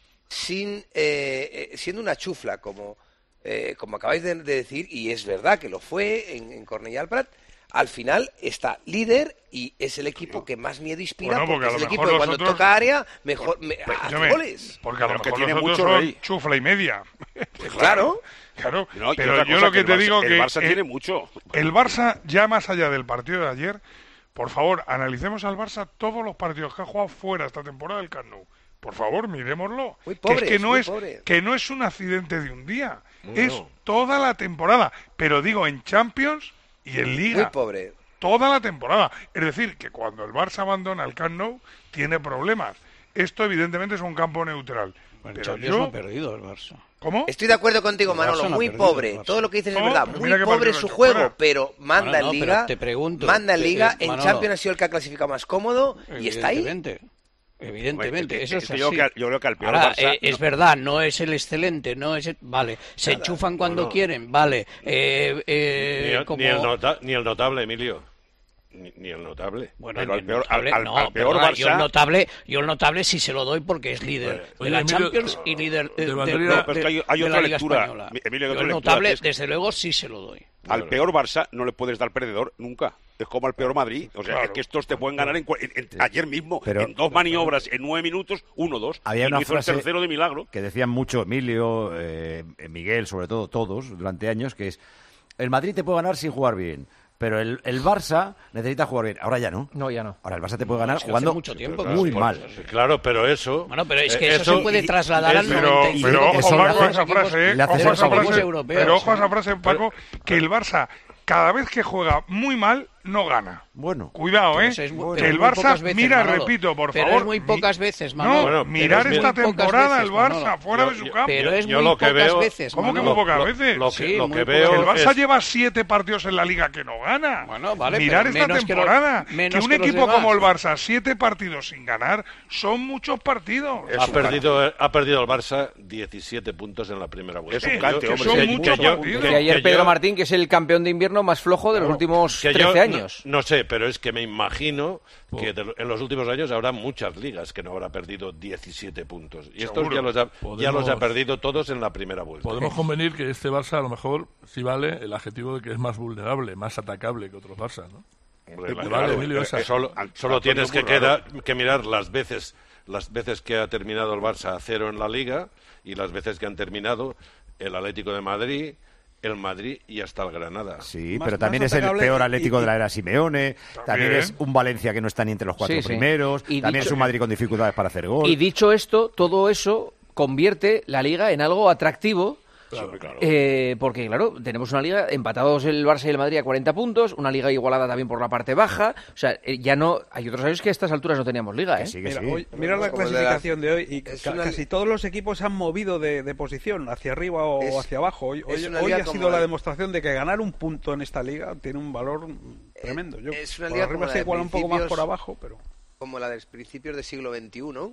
sin eh, eh, siendo una chufla, como, eh, como acabáis de, de decir, y es verdad que lo fue en, en Cornellà al Prat, al final está líder y es el equipo que más miedo inspira, Bueno, porque porque, a es lo el equipo mejor que los cuando otros- toca área mejor me, hace Escúchame, goles. porque a lo Pero que mejor tiene los otros mucho son rey. chufla y media. Claro. Claro, No, y pero otra yo cosa lo que, el te Barça- digo el que Barça eh, tiene mucho. El Barça, ya más allá del partido de ayer, por favor, analicemos al Barça todos los partidos que ha jugado fuera esta temporada del Camp Nou. Por favor, mirémoslo. Muy que pobres, es que no muy es pobres. que no es un accidente de un día, No, es no. toda la temporada, pero digo en Champions y en Liga. Muy pobre. Toda la temporada. Es decir, que cuando el Barça abandona el Camp Nou, tiene problemas. Esto, evidentemente, es un campo neutral. Bueno, Pero Champions no yo... ha perdido el Barça. ¿Cómo? Estoy de acuerdo contigo, El Manolo, Barça no ha muy perdido, pobre. el Barça. Todo lo que dices es No, verdad. pero Muy mira qué pobre partido su ha hecho juego, fuera. pero manda Bueno, en no, Liga. pero te pregunto, manda en eh, Liga. eh, En Manolo. Champions ha sido el que ha clasificado más cómodo y está ahí. Evidentemente. Evidentemente, Es que- eso es es que yo así. creo que- yo creo que al peor Ahora, Barça eh, es no- verdad, no es el excelente, no es el- vale, se enchufan cuando no. quieren, vale. Eh, eh, Ni, el, como... ni el nota- ni el notable, Emilio. Ni, ni el notable. Bueno, Pero ni al el peor- notable, al- al- no, al peor perdona, yo el Barça- notable, yo el notable sí se lo doy porque es líder Oye, de la Emilio, Champions y líder eh, de de, Valdría- de- No, pero es que hay- hay de otra la Liga lectura. Española. Emilio, hay Yo otra el lectura, notable, que es- desde luego, sí se lo doy. Al peor Barça no le puedes dar perdedor nunca. Es como al peor Madrid. O sea, Claro. es que estos te pueden ganar en, cua- en- en- ayer mismo, Pero- en dos maniobras, en nueve minutos, uno dos. Había y una hizo frase el tercero de milagro. que decían mucho Emilio, eh, Miguel, sobre todo todos, durante años, que es el Madrid te puede ganar sin jugar bien, pero el, el Barça necesita jugar bien. Ahora ya no. No, ya no. Ahora el Barça te puede ganar Es que hace jugando mucho tiempo que muy sí, mal. sí, Claro, pero eso... Bueno, pero es eh, que eso, se puede y- trasladar al es- Pero, noventa y cinco pero por ojo, ciento Paco, de a esa los equipos- frase, ¿eh? le hace Ojo ser a esa favorito. frase, europeos, pero ojo a ¿eh? esa frase, Paco, que el Barça, cada vez que juega muy mal, no gana. Bueno. Cuidado, Pero ¿eh? eso es muy- que pero el es muy Barça, pocas veces, mira, Manolo. repito, por Pero favor. es muy mi- pocas veces, No, Manolo. Bueno, Pero mirar es esta muy pocas temporada veces, el Barça Manolo. fuera Yo- de su yo- campo. Pero es Yo muy lo que pocas veo- veces, ¿Cómo que Manolo. muy pocas Lo- veces? Lo que, Sí, lo muy que pocas veo El Barça es- lleva siete partidos en la liga que no gana. Bueno, vale, Mirar pero esta menos que los- temporada. Que, menos un que los equipo demás. como el Barça, siete partidos sin ganar, son muchos partidos. ha perdido, ha perdido el Barça diecisiete puntos en la primera vuelta. Es un Sí, cante, que hombre. son que- muchos que yo- partidos. que- Y ayer que Pedro yo- Martín, que es el campeón de invierno más flojo de los últimos que yo trece no- años. No, sé, pero es que me imagino que de- en los últimos años habrá muchas ligas que no habrá perdido diecisiete puntos. Y estos Seguro. ya los, ha, ya los ha Podemos- perdido todos en la primera vuelta. Podemos convenir que este Barça a lo mejor sí vale el adjetivo de que es más vulnerable, más atacable que otros Barça, ¿no? Hombre, Vale, claro, Emilio, eh, esa. solo, Al- solo Antonio tienes que, muy raro. queda- que mirar las veces las veces que ha terminado el Barça a cero en la Liga y las veces que han terminado el Atlético de Madrid, el Madrid y hasta el Granada. Sí, Más- pero también más es el atacable peor y- Atlético y- de la era Simeone, también, También. es un Valencia que no está ni entre los cuatro Sí, sí. primeros, Y también dicho- es un Madrid con dificultades para hacer gol. Y dicho esto, todo eso convierte la liga en algo atractivo. Claro, claro. Eh, porque, claro, tenemos una liga empatados el Barça y el Madrid a cuarenta puntos, una liga igualada también por la parte baja. O sea, eh, ya no. Hay otros años que a estas alturas no teníamos liga, ¿eh? Que sí, que Mira, sí. hoy- mira la Como el de clasificación de hoy y es ca- una- casi todos los equipos se han movido de, de posición, hacia arriba o Es- hacia abajo. Hoy, es hoy- una hoy liga ha como sido la el- demostración de que ganar un punto en esta liga tiene un valor tremendo. Yo, es una por liga arriba como la se de iguala un poco más por principios- abajo, pero... Como la de los principios del siglo veintiuno,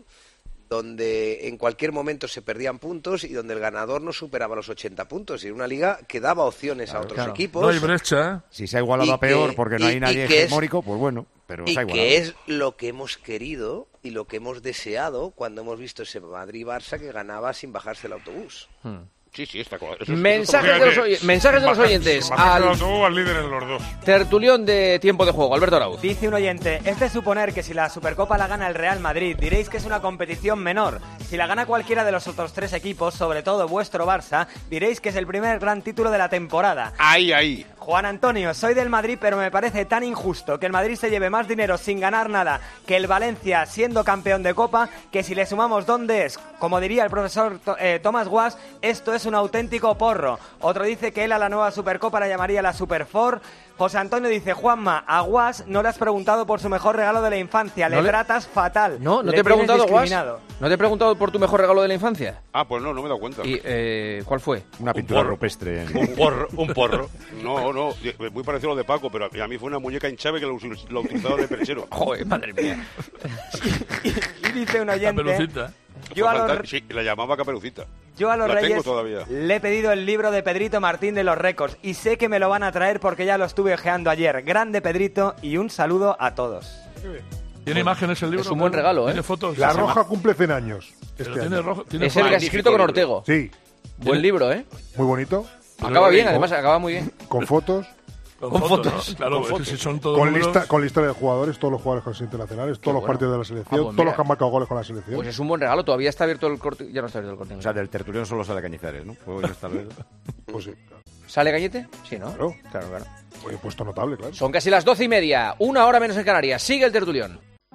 donde en cualquier momento se perdían puntos y donde el ganador no superaba los ochenta puntos. Y era una liga que daba opciones a otros claro. equipos. No hay brecha. Si se ha igualado y a peor que- porque no y- hay y nadie que es- hegemónico, pues bueno, pero y se ha igualado. que es lo que hemos querido y lo que hemos deseado cuando hemos visto ese Madrid-Barça que ganaba sin bajarse el autobús. Hmm. Sí, sí, está claro. Mensajes de los, oy mensajes de los oyentes al, al al líder en los dos. tertulión de tiempo de juego, Alberto Arauz. Dice un oyente, es de suponer que si la Supercopa la gana el Real Madrid, diréis que es una competición menor. Si la gana cualquiera de los otros tres equipos, sobre todo vuestro Barça, diréis que es el primer gran título de la temporada. Ahí, ahí. Juan Antonio, soy del Madrid, pero me parece tan injusto que el Madrid se lleve más dinero sin ganar nada que el Valencia siendo campeón de Copa, que si le sumamos dónde es, como diría el profesor eh, Tomás Guas, esto es un auténtico porro. Otro dice que él a la nueva Supercopa la llamaría la Super Four. José Antonio dice, Juanma, a Guas no le has preguntado por su mejor regalo de la infancia, le, ¿No le tratas fatal. No, no le te he preguntado, Guas. discriminado. ¿No te he preguntado por tu mejor regalo de la infancia? Ah, pues no, no me he dado cuenta. ¿Y eh, cuál fue? Una pintura rupestre. Un porro, un porro. No, no, muy parecido a lo de Paco, pero a mí fue una muñeca hinchable que lo, lo utilizaba de perchero. Joder, madre mía. Y dice un oyente... Caperucita. Yo a los... Sí, la llamaba Caperucita. Yo a los la Reyes tengo todavía. le he pedido el libro de Pedrito Martín de los récords y sé que me lo van a traer porque ya lo estuve ojeando ayer. Grande Pedrito y un saludo a todos. ¿Tiene imágenes el libro? Es un buen regalo, ¿eh? ¿Tiene fotos? La Roja cumple cien años. Pero Este tiene año. rojo, tiene Es el que has escrito con Ortego. Sí. Buen libro, ¿eh? Muy bonito. Acaba bien, además, acaba muy bien. Con fotos. Con, con fotos. fotos. ¿no? Claro, Con es fotos. que si son todos Con números... lista, con lista de jugadores, todos los jugadores con las internacionales, todos los bueno. partidos de la selección, Ah, pues todos mira. los que han marcado goles con la selección. Pues es un buen regalo. Todavía está abierto el corte. Ya no está abierto el corte. O sea, del tertulión solo sale Cañizares, ¿no? Puedo ir hasta luego. Pues sí, claro. ¿Sale Gallete? Sí, ¿no? Claro. Claro, claro. Oye, puesto notable, claro. Son casi las doce y media. Una hora menos en Canarias. Sigue el tertulión.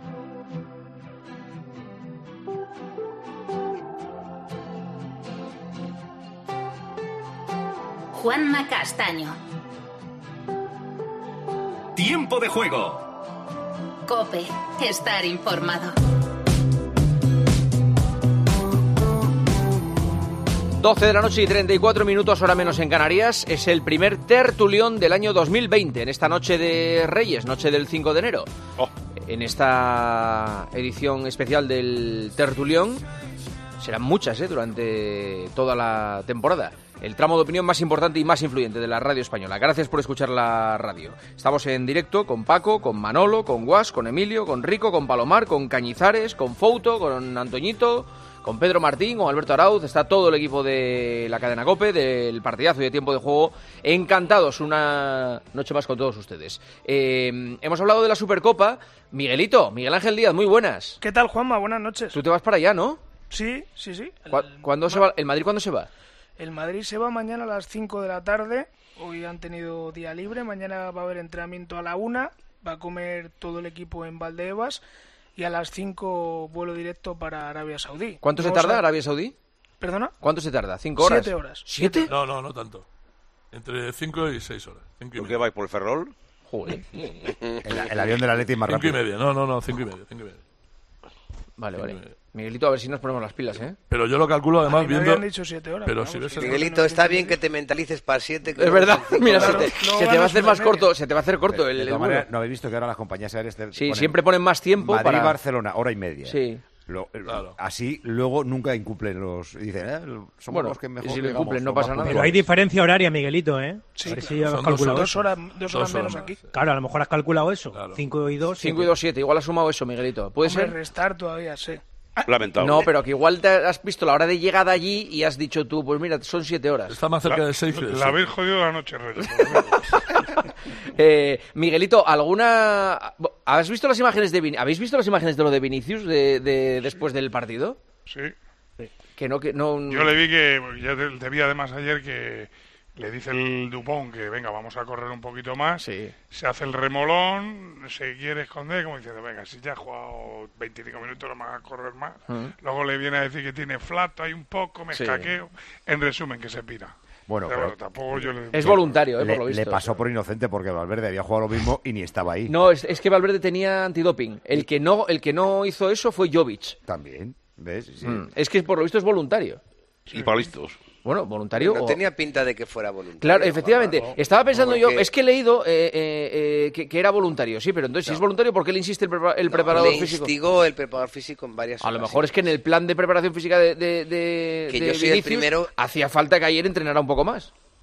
Juanma Castaño. Tiempo de juego. COPE. Estar informado. doce de la noche y treinta y cuatro minutos, hora menos en Canarias. Es el primer tertulión del año dos mil veinte, en esta noche de Reyes, noche del cinco de enero. Oh. En esta edición especial del tertulión, serán muchas, ¿eh? Durante toda la temporada. El tramo de opinión más importante y más influyente de la radio española. Gracias por escuchar la radio. Estamos en directo con Paco, con Manolo, con Guas, con Emilio, con Rico, con Palomar, con Cañizares, con Fouto, con Antoñito, con Pedro Martín, con Alberto Arauz. Está todo el equipo de la cadena COPE, del partidazo y de tiempo de juego. Encantados una noche más con todos ustedes. Eh, hemos hablado de la Supercopa. Miguelito, Miguel Ángel Díaz, muy buenas. ¿Qué tal, Juanma? Buenas noches. Tú te vas para allá, ¿no? Sí, sí, sí. ¿Cu ¿Cuándo se va? ¿El Madrid cuándo se va? El Madrid se va mañana a las cinco de la tarde. Hoy han tenido día libre. Mañana va a haber entrenamiento a la una. Va a comer todo el equipo en Valdebebas. Y a las cinco vuelo directo para Arabia Saudí. ¿Cuánto se Vamos tarda a... Arabia Saudí? ¿Perdona? ¿Cuánto se tarda? ¿Cinco horas? Siete horas. ¿Siete? No, no, no tanto. Entre cinco y seis horas. Cinco y ¿Por qué vais por el Ferrol? Joder. el, el avión del Atleti es más rápido. Cinco y media. No, no, no, cinco y media. Cinco y media. Vale, cinco vale. y media. Miguelito, a ver si nos ponemos las pilas, ¿eh? Pero yo lo calculo además A mí me viendo... habían dicho siete horas. Pero vamos, si ves sí. el- Miguelito, está bien que te mentalices para siete. Es verdad, mira, se Claro, te, luego se te va a ganas hacer una más media. corto, se te va a hacer corto De el, el todas vuelo. maneras, ¿no habéis visto que ahora las compañías aéreas te Sí, ponen siempre ponen más tiempo para... Madrid-Barcelona, hora y media? Sí. Lo- Claro. Así luego nunca incumplen los... y Dicen, eh, somos Bueno, los que mejor y si lo llegamos, incumplen, no los más pasa nada. Pero puntuales. hay diferencia horaria, Miguelito, ¿eh? Sí, a ver claro. si has Son dos calculado Dos eso. horas, dos horas Dos menos horas aquí. más. Claro, a lo mejor has calculado eso. Claro. cinco y dos. cinco y dos, siete. Igual has sumado eso, Miguelito. ¿Puede Hombre, ser? restar todavía, sí. Lamentable. No, pero que igual te has visto la hora de llegada allí y has dicho tú, pues mira, son siete horas. Está más cerca La, de seis que de la siete. habéis jodido la noche, Reyes. por lo menos. Eh, Miguelito, ¿alguna... ¿Has visto las imágenes de Vin... ¿Habéis visto las imágenes de lo de Vinicius de, de después del partido? Sí. Que no, que no... Yo le vi que, ya te, te vi además ayer que le dice el Dupont que venga, vamos a correr un poquito más. Sí. Se hace el remolón, se quiere esconder, como diciendo, venga, si ya ha jugado veinticinco minutos, no me vas a correr más. Mm. Luego le viene a decir que tiene flat, hay un poco, me Sí. escaqueo. En resumen, que se pira. Bueno, Pero pero- bueno, tampoco yo le... Es voluntario, eh, Le, por lo visto. le pasó por inocente porque Valverde había jugado lo mismo y ni estaba ahí. No, es, es que Valverde tenía antidoping. El que no, el que no hizo eso fue Jovic. También, ¿ves? Sí. Mm. Es que por lo visto es voluntario. Y para listos. Bueno, voluntario No o- tenía pinta de que fuera voluntario. Claro, efectivamente. Juanma, ¿no? Estaba pensando Como yo, que- es que he leído eh, eh, eh, que, que era voluntario, sí, pero entonces si es voluntario, ¿por qué le insiste el, prepara- el No, preparador le físico? instigó el preparador físico en varias A lo ocasiones. mejor es que en el plan de preparación física de, de, de- Que de yo soy el Vinicius primero- hacía falta que ayer entrenara un poco más.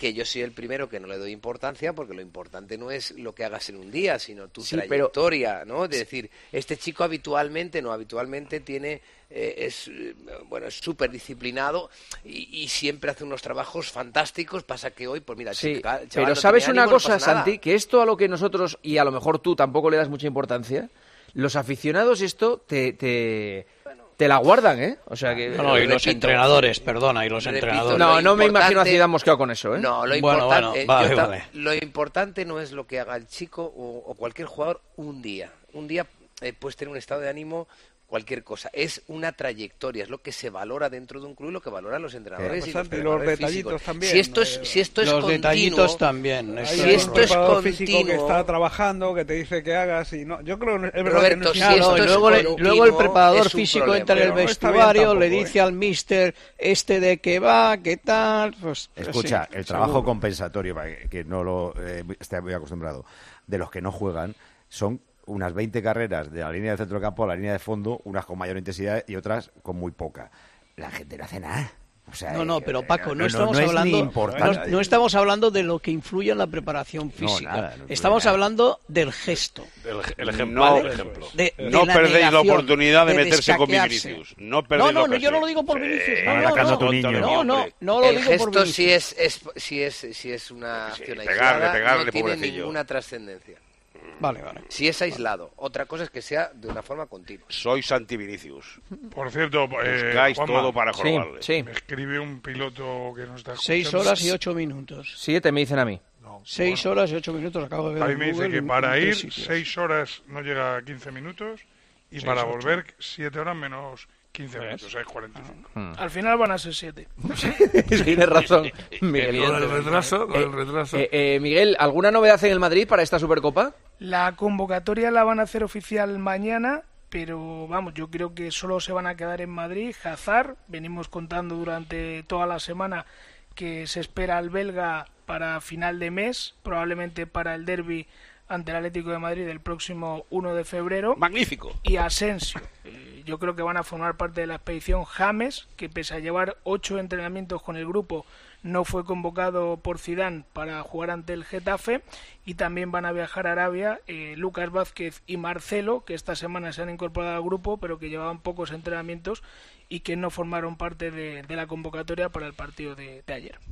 que yo soy el primero que no le doy importancia, porque lo importante no es lo que hagas en un día, sino tu Sí, pero- trayectoria, ¿no? De decir, este chico habitualmente, no, habitualmente tiene, eh, es, eh, bueno, es súper disciplinado y, y siempre hace unos trabajos fantásticos, pasa que hoy, pues mira, Sí, chica, el chaval pero no ¿sabes tiene una ánimo, no cosa, pasa nada. Santi? Que esto a lo que nosotros, y a lo mejor tú tampoco le das mucha importancia, los aficionados esto te, te, te la guardan, ¿eh? O sea que... No, no, y los entrenadores, perdona, y los repito, entrenadores. No, no me imagino a importante- Zidane mosqueado con eso, ¿eh? No, lo Bueno, importante, bueno, eh, vale, yo ta- vale. lo importante no es lo que haga el chico o, o cualquier jugador un día. Un día eh, puedes tener un estado de ánimo, cualquier cosa. Es una trayectoria, es lo que se valora dentro de un club y lo que valoran los entrenadores Eh, y pues, los Santi, los preparadores detallitos físicos. también, Si esto es, eh, si esto es Los continuo, detallitos también. Hay eso- Si un esto es preparador físico que continuo- está trabajando, que te dice que hagas y no. Yo creo que es verdad Roberto, que no es si Claro, esto y es luego, le- continuo, luego el preparador es un físico problema. entra en el Pero no está bien vestuario, tampoco, le ¿eh? dice al mister este de qué va, qué tal, pues... Escucha, sí, el trabajo seguro. compensatorio, para que, que no lo eh, esté muy acostumbrado, de los que no juegan, son unas veinte carreras de la línea de centro del campo a la línea de fondo, unas con mayor intensidad y otras con muy poca. La gente no hace nada. O sea, No, no, eh, pero eh, Paco, no, estamos no es ni hablando, importante. no, no estamos hablando de lo que influye en la preparación física. nada, no influye estamos nada. hablando del gesto. El, el ejemplo. No, el ejemplo. De, de no la perdéis la negación, oportunidad de, de meterse con descaquearse. Vinicius. No No, perdéis la no, no, yo ocasión. no lo digo por Vinicius. Eh, No, la no, casa no, tu niño. no, no, no lo el digo por gesto Vinicius. si es, es, si es, si es una acción pegarle, aislada, pegarle, no tiene pobrecillo. ninguna trascendencia. Vale, vale. Si es aislado, otra cosa es que sea de una forma continua. Sois anti-Vinicius. Por cierto, eh, Buscáis Juanma, todo para Sí, jorobarle. sí. me escribe un piloto que nos está Seis escuchando. horas y ocho minutos. Siete me dicen a mí. No, Seis horas y ocho minutos acabo de ver Ahí en me dice Google que en- para en ir tres sitios. seis horas no llega a quince minutos y Seis, para ocho. volver siete horas menos quince ¿Ves? minutos, es cuarenta y cinco. Al final van a ser siete. Tienes razón, Miguel. Con el retraso, con el retraso. Eh, eh, Miguel, ¿alguna novedad en el Madrid para esta Supercopa? La convocatoria la van a hacer oficial mañana, pero vamos, yo creo que solo se van a quedar en Madrid. Hazard, venimos contando durante toda la semana que se espera al belga para final de mes, probablemente para el derbi ante el Atlético de Madrid el próximo uno de febrero. Magnífico. Y Asensio. Eh, Yo creo que van a formar parte de la expedición James, que pese a llevar ocho entrenamientos con el grupo, no fue convocado por Zidane para jugar ante el Getafe. Y también van a viajar a Arabia eh, Lucas Vázquez y Marcelo, que esta semana se han incorporado al grupo, pero que llevaban pocos entrenamientos y que no formaron parte de, de la convocatoria para el partido de, de ayer.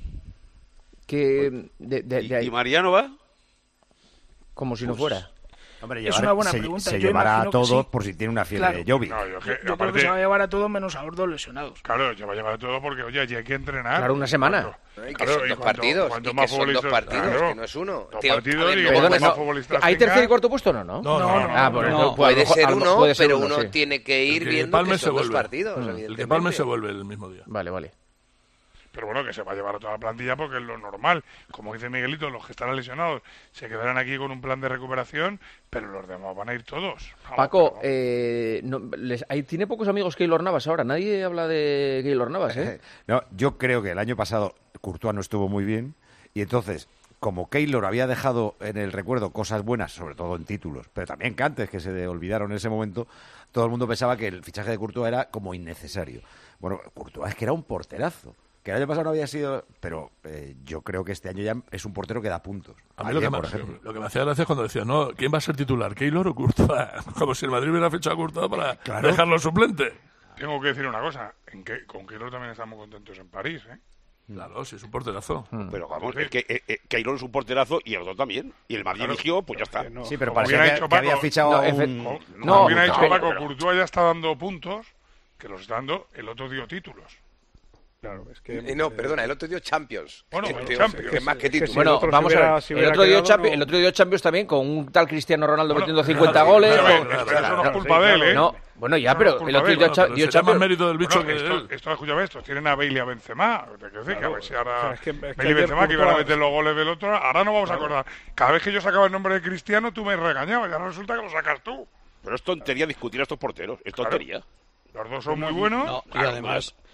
Que de, de- ¿Y, de ahí- y Mariano va? como si no fuera. Hombre, Es llevar- una buena se, pregunta. se Yo llevará a imagino que todos sí. por si tiene una fiebre Claro. de Jovic. No, yo, que- Yo, yo creo aparte, que se va a llevar a todos menos a los dos lesionados. claro, ya va a llevar a todo porque, oye, allí hay que entrenar. Claro, una semana. Cuanto- ¿no? Y que claro, son y dos cuanto- partidos. cuanto Y más que son dos futbolistas- partidos, claro, que no es uno. dos Tío, partidos a ver, y luego cuanto Perdona, más no, futbolistas ¿hay tercer y tenga- cuarto puesto o no? no? No, no, no, no, Ah, no, pues, no. pues, a Puede lo mejor- ser a lo mejor uno, puede ser pero uno, uno sí. tiene que ir El que viendo palme que se son dos vuelve. partidos, El que evidentemente. palme se vuelve el mismo día. Vale, vale. Pero bueno, que se va a llevar a toda la plantilla porque es lo normal. Como dice Miguelito, los que están lesionados se quedarán aquí con un plan de recuperación, pero los demás van a ir todos. Vamos, Paco, pero- eh, no, les- ahí tiene pocos amigos Keylor Navas ahora. Nadie habla de Keylor Navas, ¿eh? No, yo creo que el año pasado Courtois no estuvo muy bien y entonces, como Keylor había dejado en el recuerdo cosas buenas, sobre todo en títulos, pero también cantes que se le olvidaron en ese momento, todo el mundo pensaba que el fichaje de Courtois era como innecesario. Bueno, Courtois es que era un porterazo. Que el año pasado no había sido, pero eh, yo creo que este año ya es un portero que da puntos. A mí lo que, Ayer, me, por ejemplo. lo que me hacía gracia es cuando decía, no, ¿quién va a ser titular? ¿Keylor o Courtois? Como si el Madrid hubiera fichado a Courtois para Claro. dejarlo suplente. Tengo que decir una cosa, en que, con Keylor también estamos contentos en París, ¿eh? Claro, si es un porterazo. Pero vamos, es que eh, eh, Keylor es un porterazo y el otro también. Y el Madrid Claro. eligió, pues ya está. No, Sí, pero como parecía bien ha que, dicho que había Paco, fichado no, a efe- un... Como, No, como bien ha dicho pero- Paco, Courtois ya está dando puntos, que los está dando, el otro dio títulos. Claro, es que... Eh, no, perdona, el otro dio Champions. Bueno, Que bueno, tío, Champions. que más que Es que títulos. si Bueno, el otro vamos se hubiera- a ver. si El hubiera otro, dio quedado, Champions, no- el otro dio Champions también con un tal Cristiano Ronaldo Bueno, metiendo cincuenta claro, goles. Escúchame, con- es que claro, eso no es claro, culpa sí, de él, claro. ¿eh? No, bueno, ya, Eso no pero es el culpa otro de él. dio, Bueno, cha- pero dio será más Champions. mérito del bicho Bueno, que esto, él. esto, escúchame, estos tienen a Bailey y a Benzema. Te quiero decir, que a ver si ahora o sea, es que- es que Bailey y ayer Benzema que iban a Courtois- meter los goles del otro, ahora no vamos a acordar. Cada vez que yo sacaba el nombre de Cristiano, tú me regañabas, y ahora resulta que lo sacas tú. Pero es tontería discutir a estos porteros, es tontería. Los dos son muy buenos. No, y Claro, además,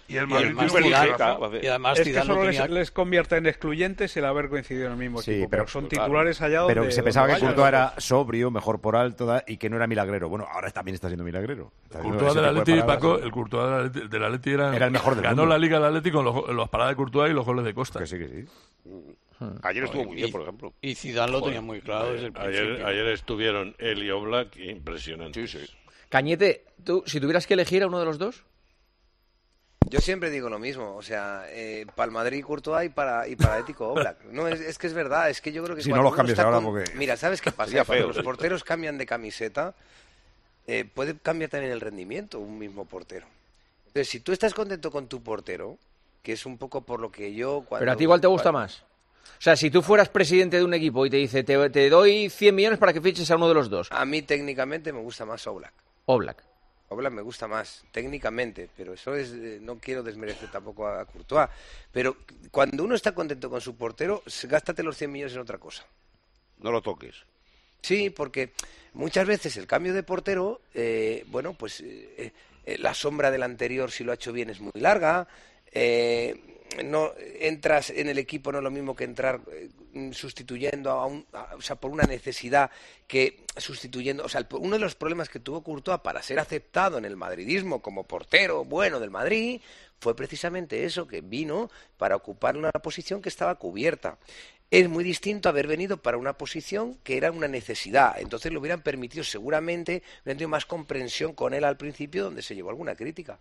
Y el Y Madrid además tiene un Zidane- equipazo. y además Es que Zidane solo lo les, tenía- les convierte en excluyentes el haber coincidido en el mismo Sí, equipo. pero Pero son claro. titulares allá donde... Pero se donde pensaba que vayan. Courtois era sobrio, mejor por alto da- y que no era milagrero. Bueno, ahora también está siendo milagrero. Está haciendo Courtois ese del tipo de Atleti, paradas. Paco, el Courtois del Atleti, del Atleti era, Era el mejor del ganó mundo. la Liga del Atleti con los, go- los paradas de Courtois y los goles de Costa. Que sí, que sí. Ayer estuvo Y- muy bien, por ejemplo. Y Zidane lo Joder. tenía muy claro desde el principio. Ayer, ayer estuvieron él y Oblak impresionantes. Sí, sí. Cañete, tú, si tuvieras que elegir a uno de los dos. Yo siempre digo lo mismo, o sea, eh, para el Madrid Courtois y para, y para Atlético Oblak. No, es, es que es verdad, es que yo creo que Si no cuando los uno cambies está ahora, con- porque- Mira, ¿sabes qué pasa? Sería Cuando feo, los sí. porteros cambian de camiseta, eh, puede cambiar también el rendimiento un mismo portero. Entonces, si tú estás contento con tu portero, que es un poco por lo que yo... Cuando, Pero a ti igual te gusta más. O sea, si tú fueras presidente de un equipo y te dice, te, te doy cien millones para que fiches a uno de los dos. A mí técnicamente me gusta más Oblak. Oblak. Oblak me gusta más técnicamente, pero eso es, eh, no quiero desmerecer tampoco a, a Courtois. Pero cuando uno está contento con su portero, s- gástate los cien millones en otra cosa. No lo toques. Sí, porque muchas veces el cambio de portero, eh, bueno, pues eh, eh, la sombra del anterior, si lo ha hecho bien, es muy larga. Eh, no entras en el equipo, no es lo mismo que entrar eh, sustituyendo a un, a- o sea, por una necesidad que sustituyendo, o sea, el- uno de los problemas que tuvo Courtois para ser aceptado en el madridismo como portero bueno del Madrid fue precisamente eso, que vino para ocupar una posición que estaba cubierta. Es muy distinto haber venido para una posición que era una necesidad. Entonces le hubieran permitido seguramente, hubieran tenido más comprensión con él al principio, donde se llevó alguna crítica.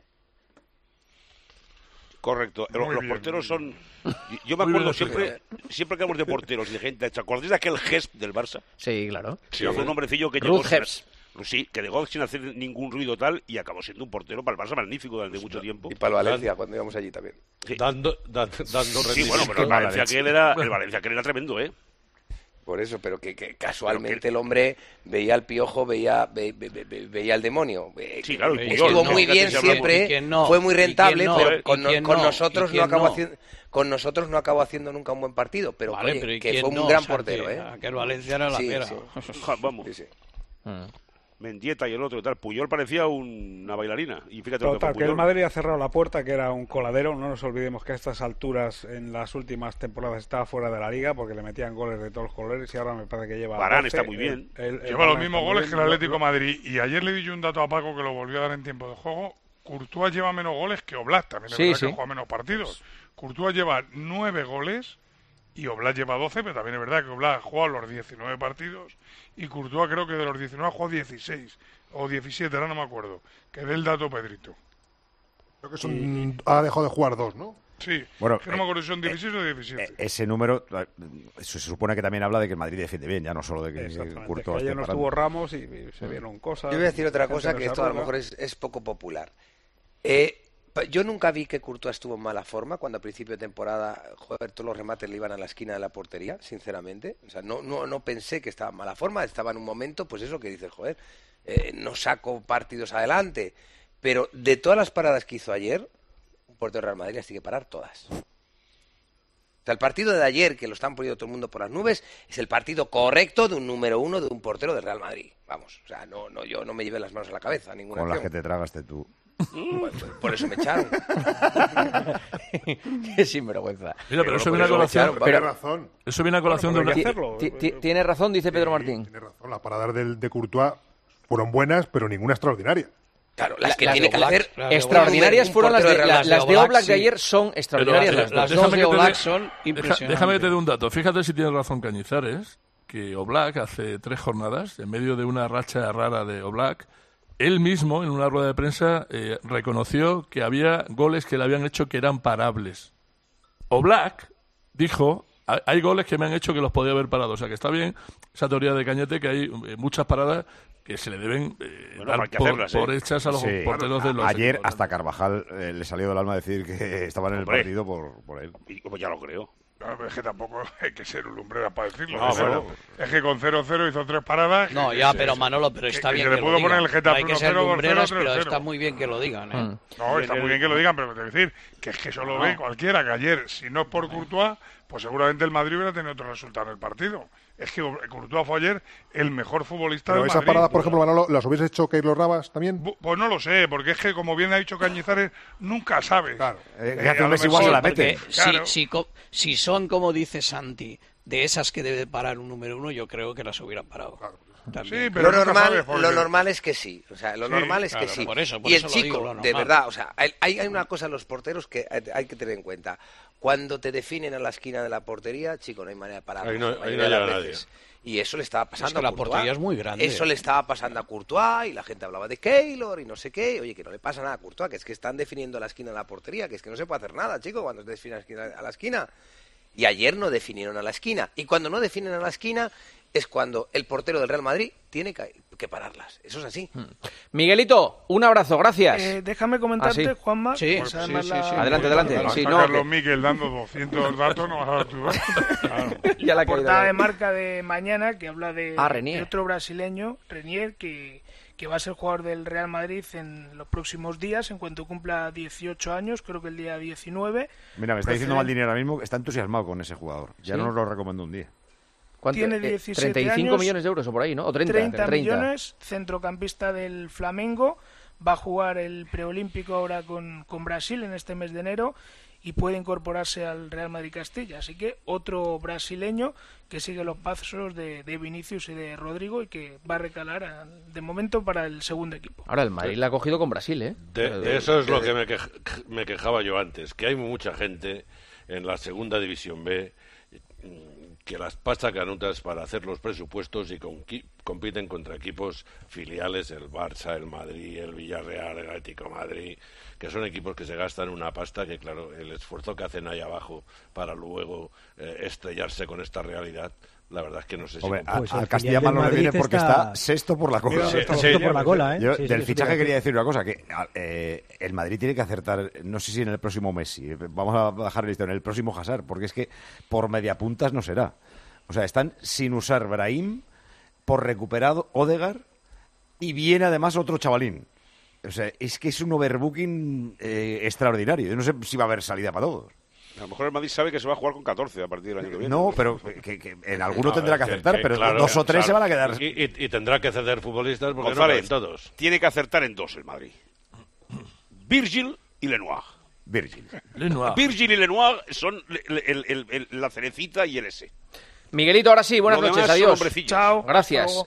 Correcto. Muy Los, los bien, porteros muy son... Yo me Muy acuerdo bien siempre, siempre que hablamos de porteros y de gente... ¿Te acordáis de aquel Hesp del Barça? Sí, claro. Sí, fue un hombrecillo que Ruud llegó... sin- Hesp. Sí, que llegó sin hacer ningún ruido tal y acabó siendo un portero para el Barça magnífico durante mucho tiempo. Y para el Valencia, cuando íbamos allí también. Sí. Dando, dan- dando Sí, bueno, rendimiento. pero el Valencia que él era, el Valencia que él era tremendo, ¿eh? Por eso, pero que, que casualmente Pero que- el hombre veía al piojo, veía ve- ve- ve- ve- veía al demonio. Eh, Sí, que claro, el estuvo Puyol, ¿no? muy Fíjate bien si hablamos. siempre, ¿Y quién no? fue muy ¿Y quién rentable, no? pero ¿Y con, no- quién con no? nosotros ¿Y no quién acabó no? haciendo, con nosotros no acabó haciendo nunca un buen partido, pero, Vale, oye, pero ¿y que quién fue un no, gran Santi? portero, ¿eh? Aquel Valencia era la Sí, fiera. sí. Ja, vamos. Sí, sí. Mendieta y el otro y tal. Puyol parecía un- una bailarina. Y fíjate lo que Total, fue que el Puyol. Madrid ha cerrado la puerta, que era un coladero. No nos olvidemos que a estas alturas, en las últimas temporadas, estaba fuera de la liga porque le metían goles de todos los colores y ahora me parece que lleva. Varane doce. está muy bien. El- el- el Lleva los Varane mismos está muy goles bien. que el Atlético Lo- de Madrid. Y ayer le di yo un dato a Paco que lo volvió a dar en tiempo de juego. Courtois lleva menos goles que Oblak. También es Sí, verdad sí. que juega menos partidos. Courtois lleva nueve goles y Oblak lleva doce, pero también es verdad que Oblak ha jugado los diecinueve partidos y Courtois creo que de los diecinueve ha jugado dieciséis o diecisiete, ahora no me acuerdo. Que dé el dato Pedrito. Creo que son, ha dejado de jugar dos, ¿no? Sí, Bueno, que no me acuerdo si son dieciséis o diecisiete. Eh, Ese número, eh, se supone que también habla de que el Madrid defiende bien, ya no solo de que Exactamente, Courtois que esté ayer no parando. estuvo Ramos y, y se vieron cosas. Yo voy a decir otra gente cosa, no que se esto a lo arregla. mejor es, es poco popular. Eh, pa- yo nunca vi que Courtois estuvo en mala forma cuando a principio de temporada, joder, todos los remates le iban a la esquina de la portería, sinceramente. O sea, no, no, no pensé que estaba en mala forma, estaba en un momento, pues eso que dices, joder, eh, no saco partidos adelante. Pero de todas las paradas que hizo ayer, un portero del Real Madrid las tiene que parar todas. O sea, el partido de ayer, que lo están poniendo todo el mundo por las nubes, es el partido correcto de un número uno de un portero del Real Madrid. Vamos, o sea, no, no, yo no me llevé las manos a la cabeza, ninguna Con las acción. que te tragaste tú. Pues, pues, por eso me echaron. Qué sinvergüenza. Mira, pero Pero eso por viene a eso me colación. echaron, Tiene Pero- razón. Eso viene a colación Bueno, de pero una. hay que hacerlo. Ti- ti- Tiene razón, dice Pedro Martín. Tiene razón. Las paradas del, de Courtois fueron buenas, pero ninguna extraordinaria. Claro, las que Las tiene de que Oblak, hacer las de Extraordinarias un fueron las portero de, de la- Real las de Oblak, Oblak de sí. ayer son extraordinarias. Pero, las eh, dos. Las déjame dos de que te Oblak dé- son Deja- impresionantes. déjame que te dé un dato. Fíjate si tiene razón Cañizares, que Oblak hace tres jornadas, en medio de una racha rara de Oblak, él mismo en una rueda de prensa eh, reconoció que había goles que le habían hecho que eran parables. Oblak dijo, "Hay- hay goles que me han hecho que los podía haber parado". O sea que está bien esa teoría de Cañete, que hay eh, muchas paradas que se le deben eh, Bueno, dar hay que por, hacerlas, ¿eh? por hechas a los Sí. porteros de los Ayer equipos. hasta Carvajal eh, le salió del alma decir que estaban en el Hombre. partido por, por él. Y pues ya lo creo. No, pero es que tampoco hay que ser un lumbrera para decirlo. No, ¿no? bueno. Es que con cero cero hizo tres paradas. No, que- ya, que- pero Manolo, pero que- está que bien se que le lo pudo digan. poner el No Getafe hay que uno ser cero, dos cero, lumbreras, tres pero cero. está muy bien que lo digan, ¿eh? Mm. No, está muy bien que lo digan, pero te voy a decir que es que eso lo No. ve cualquiera, que ayer, si no es por Courtois, pues seguramente el Madrid hubiera tenido otro resultado en el partido. Es que Courtois fue ayer el mejor futbolista Pero del esas Madrid. paradas, por ejemplo, Manolo, ¿las hubiese hecho Keylor Navas también? Bu- Pues no lo sé, porque es que, como bien ha dicho Cañizares, nunca sabes. Claro. Eh, hace un mes igual se la mete. Si, Claro. si, co- si son, como dice Santi, de esas que debe parar un número uno, yo creo que las hubieran parado. También. Sí, pero lo, nunca normal, sabes, porque- lo normal es que sí. O sea, lo Sí, normal es claro, que sí. por eso, por y eso el lo digo, chico, lo de normal. verdad, o sea, hay, hay una cosa en los porteros que hay, hay que tener en cuenta. Cuando te definen a la esquina de la portería, chico, no hay manera de parar. Ahí no- la ahí mayoría no de llega las nadie. veces. Y eso le estaba pasando Es que a la Courtois. portería es muy grande. Eso le estaba pasando a Courtois y la gente hablaba de Keylor y no sé qué. Oye, que no le pasa nada a Courtois, que es que están definiendo a la esquina de la portería, que es que no se puede hacer nada, chico, cuando te definen a la esquina- a la esquina. Y ayer no definieron a la esquina. Y cuando no definen a la esquina es cuando el portero del Real Madrid tiene que, que pararlas. Eso es así. Miguelito, un abrazo, gracias. Eh, déjame comentarte, Ah, sí. Juanma. Sí. que es además Sí, la- sí, sí. Adelante, adelante. Hasta Sí, no, Carlos que- Miquel dando doscientos datos, no vas a dar tu dato. Claro. Ya la ha caído, portada ya. de marca de mañana que habla de, Ah, Renier. de otro brasileño, Renier, que, que va a ser jugador del Real Madrid en los próximos días, en cuanto cumpla dieciocho años, creo que el día diecinueve. Mira, me está diciendo Procede- Maldini ahora mismo que está entusiasmado con ese jugador. Ya ¿Sí? no nos lo recomiendo un día. ¿Cuánto? Tiene Eh, diecisiete treinta y cinco años, millones de euros o por ahí, ¿no? O treinta. treinta treinta. millones, centrocampista del Flamengo, va a jugar el preolímpico ahora con, con Brasil en este mes de enero y puede incorporarse al Real Madrid Castilla. Así que otro brasileño que sigue los pasos de, de Vinicius y de Rodrigo y que va a recalar a- de momento para el segundo equipo. Ahora el Madrid la ha cogido con Brasil, ¿eh? De, Pero de eso es lo que me, quej- me quejaba yo antes, que hay mucha gente en la segunda división B mm, que las pasa canutas para hacer los presupuestos y conqui- compiten contra equipos filiales, el Barça, el Madrid, el Villarreal, el Atlético de Madrid, que son equipos que se gastan una pasta que, claro, el esfuerzo que hacen ahí abajo para luego eh, estrellarse con esta realidad, la verdad es que no sé si... Hombre, compensa. a- Pues al el Castilla filial del mal no le viene Madrid porque está- está sexto por la cola. Sí, está Sí, sexto sí, por la sí. cola, ¿eh? Yo, Sí, sí, del eso te fichaje iba a quería decir. decir una cosa, que eh, el Madrid tiene que acertar, no sé si en el próximo Messi, eh, vamos a bajar el listón, en el próximo Hazard, porque es que por media puntas no será. O sea, están sin usar Brahim, por recuperado Odegaard, y viene además otro chavalín. O sea, es que es un overbooking eh, extraordinario. Yo no sé si va a haber salida para todos. A lo mejor el Madrid sabe que se va a jugar con catorce a partir del año que viene. No, pero que, que en alguno No, tendrá que que- acertar, que pero claro, dos o tres claro. se van a quedar. Y, y- y tendrá que ceder futbolistas porque González, no caben todos. tiene que acertar en dos el Madrid. Virgil y Lenoir. Virgil. Lenoir. Virgil y Lenoir son el- el- el- el- la cerecita y el S. Miguelito, ahora sí, buenas Lo noches, demás son adiós. hombrecillos. Chao. Hasta Gracias. luego.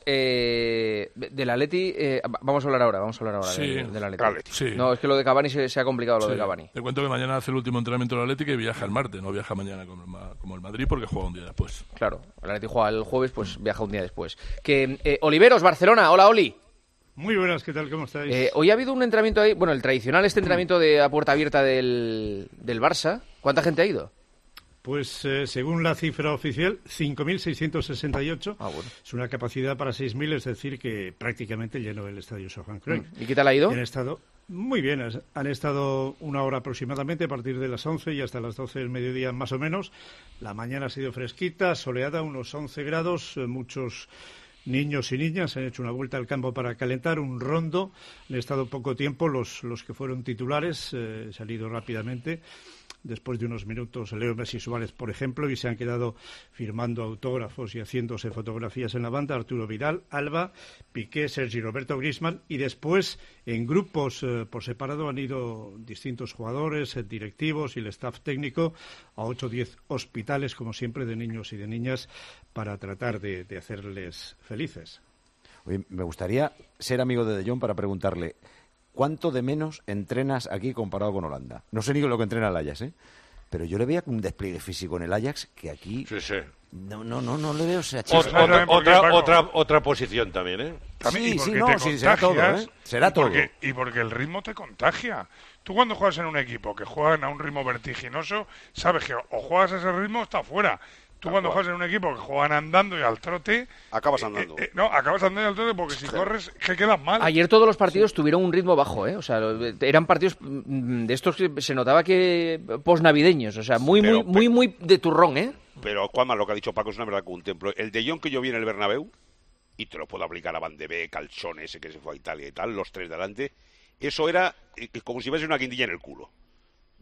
Eh, del Atleti, eh, va- vamos a hablar ahora, vamos a hablar ahora Sí. del, del Atleti. Atleti. Sí. No, es que lo de Cavani se, se ha complicado, lo Sí. de Cavani. Te cuento que mañana hace el último entrenamiento del Atlético y viaja el martes, no viaja mañana como el, Ma- como el Madrid porque juega un día después. Claro, el Atleti juega el jueves, pues viaja un día después. Que eh, Oliveros, Barcelona, hola Oli. Muy buenas, ¿qué tal? ¿Cómo estáis? Eh, hoy ha habido un entrenamiento ahí, bueno, el tradicional este entrenamiento de a puerta abierta del, del Barça. ¿Cuánta gente ha ido? Pues eh, según la cifra oficial, cinco mil seiscientos sesenta y ocho. Ah, bueno. Es una capacidad para seis mil, es decir, que prácticamente llenó el estadio Johan Cruyff. ¿Y qué tal ha ido? Han estado muy bien, has- han estado una hora aproximadamente a partir de las once y hasta las doce del mediodía más o menos. La mañana ha sido fresquita, soleada, unos once grados, eh, muchos niños y niñas han hecho una vuelta al campo para calentar, un rondo. Han estado poco tiempo los, los que fueron titulares, eh, se han ido rápidamente. Después de unos minutos, Leo Messi Suárez, por ejemplo, y se han quedado firmando autógrafos y haciéndose fotografías en la banda Arturo Vidal, Alba, Piqué, Sergi Roberto Griezmann, y después en grupos eh, por separado han ido distintos jugadores, eh, directivos y el staff técnico a ocho o diez hospitales, como siempre, de niños y de niñas para tratar de, de hacerles felices. Oye, me gustaría ser amigo de De Jong para preguntarle ¿cuánto de menos entrenas aquí comparado con Holanda? No sé ni lo que entrena el Ajax, ¿eh? Pero yo le veía un despliegue físico en el Ajax que aquí... Sí, sí. No, no, no, no le veo ese Otra, chispa. otra, ¿Por qué, otra, Paco? otra, otra posición también, ¿eh? También, y Sí, sí, porque no, te sí, será todo, contagias, ¿eh? Será y porque- todo. Y porque el ritmo te contagia. Tú cuando juegas en un equipo que juegan a un ritmo vertiginoso, sabes que o juegas a ese ritmo o está fuera. Tú cuando juegas en un equipo que juegan andando y al trote... Acabas eh, andando. eh, no, acabas andando y al trote porque si corres, que quedas mal. Ayer todos los partidos tuvieron un ritmo bajo, ¿eh? O sea, lo- eran partidos mm, de estos que se notaba que posnavideños, o sea, muy, Pero- muy, muy, muy de turrón, ¿eh? Pero, Juanma, lo que ha dicho Paco es una verdad que un templo. El de Jong que yo vi en el Bernabéu, y te lo puedo aplicar a Van de Beek, al Son ese que se fue a Italia y tal, los tres delante, eso era eh, como si fuese una guindilla en el culo.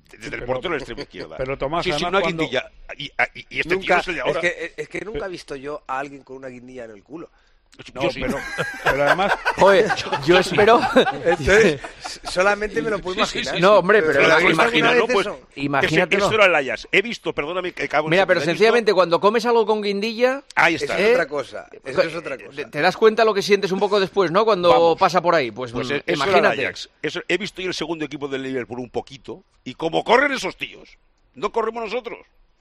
desde el Pero- portero al extremo izquierda. pero, Tomás, sí, sí, además, una cuando- guindilla. Y, y- y este tío Nunca, es el de ahora. es, que, es que nunca he visto yo a alguien con una guindilla en el culo. No, Yo sí. pero, pero además... Joder, yo espero... Entonces, solamente me lo puedo imaginar. No, hombre, pero Pero la- ¿te imagina- imaginas, no? Pues, eso. que se- Imagínatelo. Eso era el Ajax. He visto, perdóname, que cago en Mira, su- pero he visto- sencillamente cuando comes algo con guindilla... Ahí está. Eso es otra cosa. Eso es otra cosa. ¿Te das cuenta lo que sientes un poco después, no? Cuando Vamos. pasa por ahí. Pues, Pues mm, eso era el imagínate. Ajax. Eso- he visto yo el segundo equipo del Liverpool un poquito. Y como corren esos tíos, no corremos nosotros.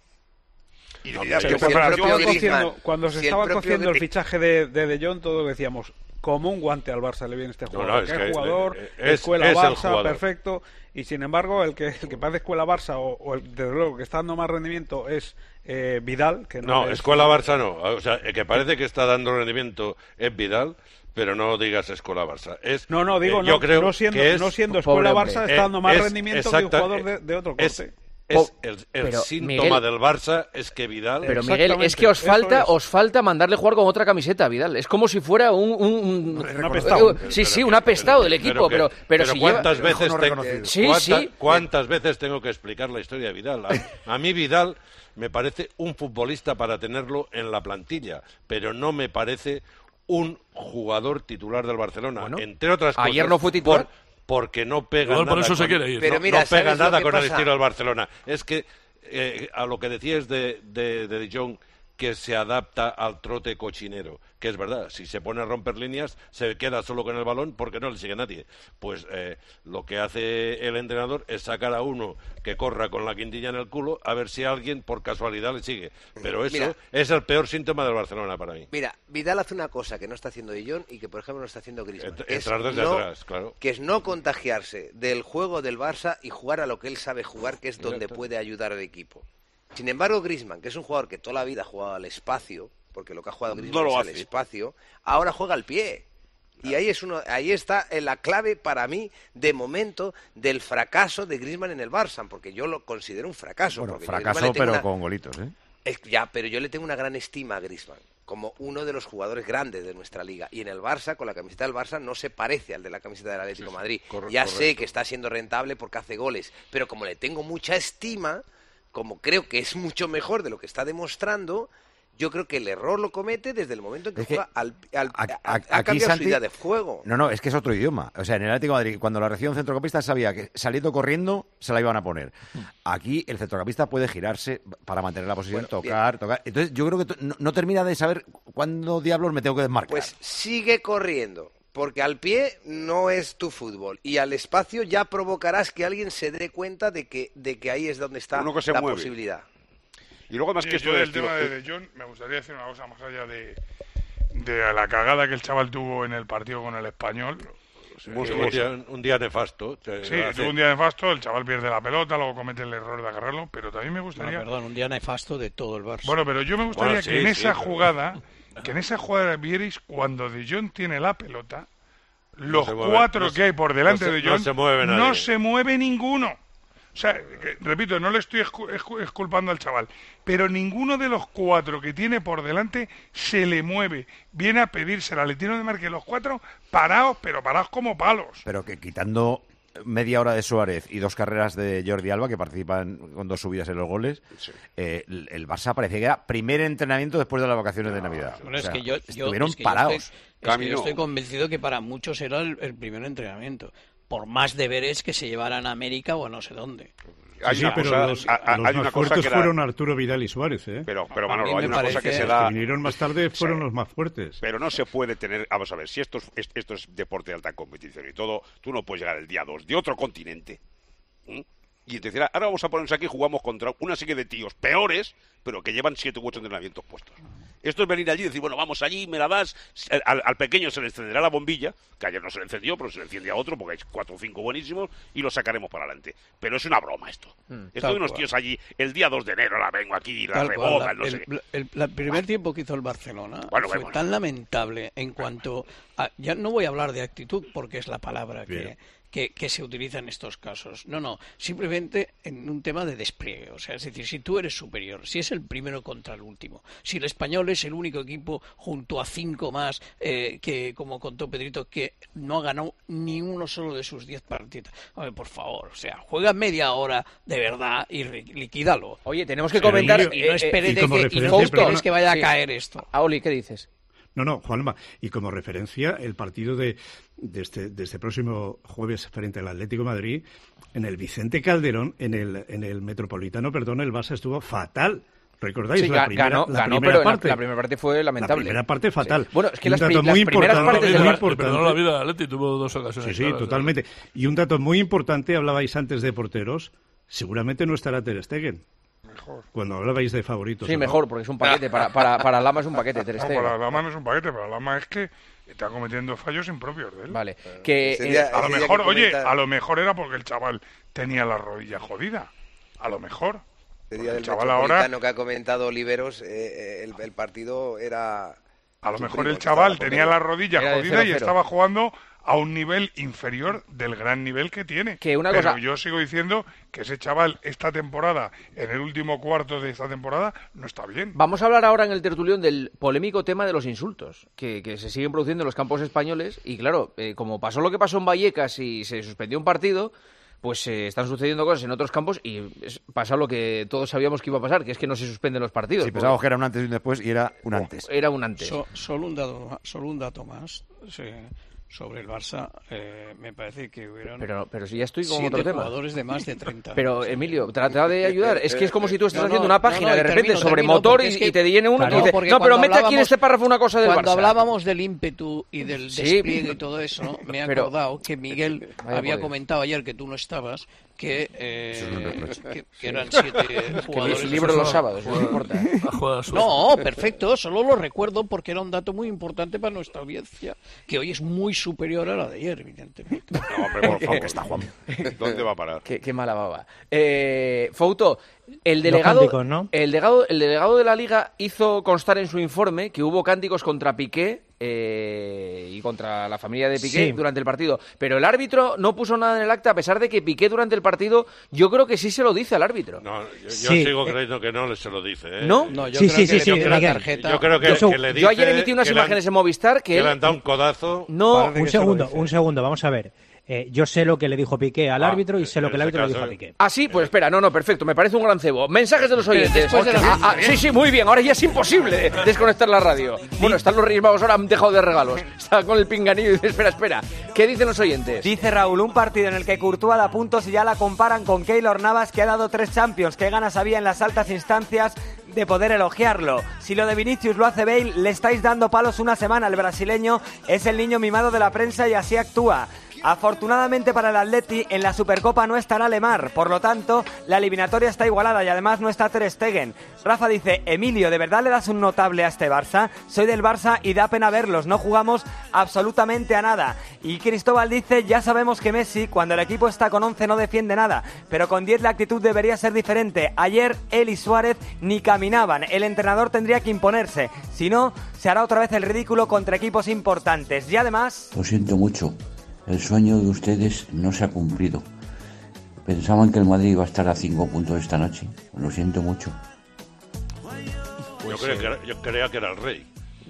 Y No, dirás pero que cuando, se preparación- estaba Griezmann, cociendo, cuando se si el estaba propio cociendo el Gri- fichaje de, de De Jong, todos decíamos, como un guante al Barça le viene este No, jugador. no, es que que, es jugador, eh, es- escuela es el Barça, jugador. perfecto. Y sin embargo, el que, el que parece escuela Barça, o, o el, desde luego, que está dando más rendimiento es eh, Vidal. Que no, No, es- Escuela Barça no. O sea, el que parece que está dando rendimiento es Vidal, pero no digas Escuela Barça. Es, No, no, digo, eh, yo no, creo no siendo, que es, no siendo Pobre escuela hombre. Barça, eh, está dando más es rendimiento que un exacta- jugador de, de otro es, corte. es el, el Pero, síntoma Miguel- del Barça es que Vidal... Pero Miguel, es que os Eso falta, es. os falta mandarle jugar con otra camiseta, Vidal. Es como si fuera un, un- un- Un apestado. Eh, sí, sí, un apestado del equipo, pero, que- pero, si cuántas lleva- veces no te- reconocido. Sí, cuánta- sí. cuántas veces tengo que explicar la historia de Vidal. A, a mí Vidal me parece un futbolista para tenerlo en la plantilla, pero no me parece un jugador titular del Barcelona. Bueno, entre otras cosas, ayer no fue titular. por- porque no pega Igual por nada eso se con- quiere ir. Pero no, mira, no pega ¿sabes lo nada que con el pasa? estilo del Barcelona. Es que eh, a lo que decías de, de, de De Jong, que se adapta al trote cochinero, que es verdad, si se pone a romper líneas, se queda solo con el balón porque no le sigue nadie. Pues eh, lo que hace el entrenador es sacar a uno que corra con la quintilla en el culo a ver si alguien por casualidad le sigue. Pero eso Mira. es el peor síntoma del Barcelona para mí. Mira, Vidal hace una cosa que no está haciendo De Jong y que, por ejemplo, no está haciendo Griezmann. Ent- que es entrar desde no- atrás, claro. Que es no contagiarse del juego del Barça y jugar a lo que él sabe jugar, que es donde Exacto. puede ayudar al equipo. Sin embargo, Griezmann, que es un jugador que toda la vida ha jugado al espacio, porque lo que ha jugado Griezmann No lo es al hace. espacio, ahora juega al pie. Y ahí es uno, ahí está en la clave para mí, de momento, del fracaso de Griezmann en el Barça, porque yo lo considero un fracaso. Bueno, porque yo a fracaso, Griezmann le tengo pero una- con golitos, ¿eh? es- ya, pero yo le tengo una gran estima a Griezmann, como uno de los jugadores grandes de nuestra liga. Y en el Barça, con la camiseta del Barça, no se parece al de la camiseta del Atlético de Madrid. corre- ya sé correcto. que está siendo rentable porque hace goles, pero como le tengo mucha estima, como creo que es mucho mejor de lo que está demostrando, yo creo que el error lo comete desde el momento en que, Es que juega al, al- a- ha- a- ha aquí, cambiado Santi- su idea de juego. No, no, es que es otro idioma. O sea, en el Atlético de Madrid, cuando la recibió un centrocampista, sabía que saliendo corriendo se la iban a poner. Aquí el centrocampista puede girarse para mantener la posición, Bueno, tocar, tocar. Entonces yo creo que t- no, no termina de saber cuándo diablos me tengo que desmarcar. Pues sigue corriendo, porque al pie no es tu fútbol y al espacio ya provocarás que alguien se dé cuenta de que, de que ahí es donde está Uno que se la mueve. posibilidad. Y luego además Sí, que esto yo del del estilo- tema de De Jong me gustaría decir una cosa más allá de, de la cagada que el chaval tuvo en el partido con el Español. O sea, Un, que- un día, un día nefasto. que Sí, hace- tuvo un día nefasto, el chaval pierde la pelota, luego comete el error de agarrarlo, pero también me No, gustaría... perdón, un día nefasto de todo el Barça. Bueno, pero yo me gustaría Bueno, sí, que en sí, esa pero- jugada, que en esa jugada vierais cuando De Jong tiene la pelota, los se mueve, cuatro no se- que hay por delante no se- de no Jong, se mueve nadie. no se mueve ninguno. O sea, que, repito, no le estoy escu- escu- esculpando al chaval, pero ninguno de los cuatro que tiene por delante se le mueve. Viene a pedírsela, le tiene de marque los cuatro parados, pero parados como palos. Pero que quitando media hora de Suárez y dos carreras de Jordi Alba, que participan con dos subidas en los goles, eh, el, el Barça parecía que era primer entrenamiento después de las vacaciones de Navidad. Bueno, O es sea, que yo, yo- estuvieron es que yo parados. estoy, es que yo estoy convencido que para muchos era el, el primer entrenamiento. Por más deberes que se llevaran a América o a no sé dónde. Hay Sí, una pero cosa- los, a- a- los hay una más cosa fuertes que era- fueron Arturo Vidal y Suárez, ¿eh? Pero, pero A Manolo, mí hay me una cosa que parece- se Los da... que vinieron más tarde fueron los más fuertes. Pero no se puede tener, vamos a ver, si esto es, es- esto es deporte de alta competición y todo, tú no puedes llegar el día dos de otro continente, ¿m? Y te decir, ahora vamos a ponernos aquí y jugamos contra una serie de tíos peores, pero que llevan siete u ocho entrenamientos puestos. Esto es venir allí y decir, bueno, vamos allí, me la das, al, al pequeño se le encenderá la bombilla, que ayer no se le encendió, pero se le enciende a otro, porque hay cuatro o cinco buenísimos, y lo sacaremos para adelante. Pero es una broma esto. Mm, esto tal de unos cual. tíos allí, el día dos de enero la vengo aquí, la Tal cual, rebogan, la- no sé el, qué. el- la- el primer tiempo que hizo el Barcelona Bueno, fue bueno. tan lamentable en cuanto a, ya no voy a hablar de actitud porque es la palabra que, Bien. que, que se utiliza en estos casos. No, no, simplemente en un tema de despliegue. O sea, es decir, si tú eres superior, si es el primero contra el último, si el Español es el único equipo junto a cinco más, eh, que como contó Pedrito, que no ha ganado ni uno solo de sus diez partidos. Oye, por favor, o sea, juega media hora de verdad y liquídalo. Oye, tenemos que comentar... Y no esperes eh, que, y no esperes que vaya a caer esto. A Oli, ¿qué dices? No, no, Juanma, y como referencia, el partido de, de, este, de este próximo jueves frente al Atlético de Madrid, en el Vicente Calderón, en el, en el Metropolitano, perdón, el Barça estuvo fatal. ¿Recordáis? Sí, la primera, ganó, la ganó primera pero parte. La, la primera parte fue lamentable. La primera parte fatal. Sí. Bueno, es que y las, un dato pri muy las primeras importante, partes... muy Del... importante. Perdonó la vida a Atleti, tuvo dos ocasiones. Sí, sí, claras, totalmente. Y un dato muy importante, hablabais antes de porteros, seguramente no estará Ter Stegen. Mejor. Cuando hablabais de favoritos. Sí, ¿no? mejor, porque es un paquete. Para, para, para Lama es un paquete, Ter Stegen. No, para Lama no es un paquete, para Lama es que está cometiendo fallos impropios de él. Vale. Que, Ese día- a lo ese día mejor, que oye, comenta- a lo mejor era porque el chaval tenía la rodilla jodida. A lo mejor. Ese día El del chaval ahora, Metropolitano que ha comentado Oliveros, eh, eh, el, el partido era... a lo su mejor primo, el que chaval estaba tenía con la él. rodilla Era de jodida cero y cero. estaba jugando a un nivel inferior del gran nivel que tiene. Que una Pero cosa- yo sigo diciendo que ese chaval esta temporada, en el último cuarto de esta temporada, no está bien. Vamos a hablar ahora en el tertulión del polémico tema de los insultos que, que se siguen produciendo en los campos españoles y claro, eh, como pasó lo que pasó en Vallecas y se suspendió un partido, pues eh, están sucediendo cosas en otros campos y es, pasa lo que todos sabíamos que iba a pasar, que es que no se suspenden los partidos. Sí, pensábamos que era un antes y un después y era un Oh, antes. Era un antes. So- solo, un dato, solo un dato más sí, sobre el Barça. Eh, me parece que hubieron Pero, pero si ya estoy con siete otro tema. jugadores de más de treinta. Pero, Emilio, trata de ayudar. Es que es como si tú estás No, no, haciendo una no, página no, de repente termino, sobre termino, motor porque y, es que- y te viene uno Claro, y dice, porque no, pero cuando mete aquí en hablábamos- este párrafo una cosa del Cuando Barça. hablábamos del ímpetu y del Sí. despliegue y todo eso, me he Pero- acordado que Miguel Vaya había por Dios. comentado ayer que tú no estabas, que, eh, Eso es un reproche. que, que eran siete Que jugadores. mis libros los sábados, no me importa. A jugar suave. No, perfecto, solo lo recuerdo porque era un dato muy importante para nuestra audiencia, que hoy es muy superior a la de ayer, evidentemente. No, hombre, por favor. Que está Juan. ¿Dónde va a parar? Qué, qué mala baba. Eh, Fouto, el delegado, cánticos, ¿no? el, delegado, el delegado de la Liga hizo constar en su informe que hubo cánticos contra Piqué eh, y contra la familia de Piqué Sí. durante el partido. Pero el árbitro no puso nada en el acta, a pesar de que Piqué durante el partido, yo creo que sí se lo dice al árbitro. No, yo, yo Sí. sigo creyendo que no se lo dice. ¿eh? ¿No? No, yo Sí, creo sí, que sí, le sí, dio la Miguel. tarjeta. Yo creo que, Yo- que le dice yo ayer emití unas que le han- imágenes en Movistar que que él... le han dado un codazo. No, Parece Un que se lo segundo, dice. un segundo, vamos a ver. Eh, yo sé lo que le dijo Piqué al Ah, árbitro y sé lo en que el ese árbitro le caso, dijo a Piqué. Ah, sí, pues espera, no, no, perfecto, me parece un gran cebo. Mensajes de los oyentes. después de la- Ah, ah, sí, sí, muy bien, ahora ya es imposible desconectar la radio. Bueno, están los Reyes Magos, ahora han dejado de regalos. Está con el pinganillo y dice, espera, espera. ¿Qué dicen los oyentes? Dice Raúl, un partido en el que Courtois da puntos y ya la comparan con Keylor Navas, que ha dado tres Champions. ¿Qué ganas había en las altas instancias de poder elogiarlo? Si lo de Vinicius lo hace Bale, le estáis dando palos una semana. El brasileño es el niño mimado de la prensa y así actúa. Afortunadamente para el Atleti, en la Supercopa no estará Lemar, por lo tanto, la eliminatoria está igualada y además no está Ter Stegen. Rafa dice, Emilio, ¿de verdad le das un notable a este Barça? Soy del Barça y da pena verlos, no jugamos absolutamente a nada. Y Cristóbal dice, ya sabemos que Messi, cuando el equipo está con once, no defiende nada, pero con diez la actitud debería ser diferente. Ayer, él y Suárez ni caminaban, el entrenador tendría que imponerse, si no, se hará otra vez el ridículo contra equipos importantes. Y además... Lo siento mucho. El sueño de ustedes no se ha cumplido. Pensaban que el Madrid iba a estar a cinco puntos esta noche. Lo siento mucho. Yo, creía que era, yo creía que era el rey.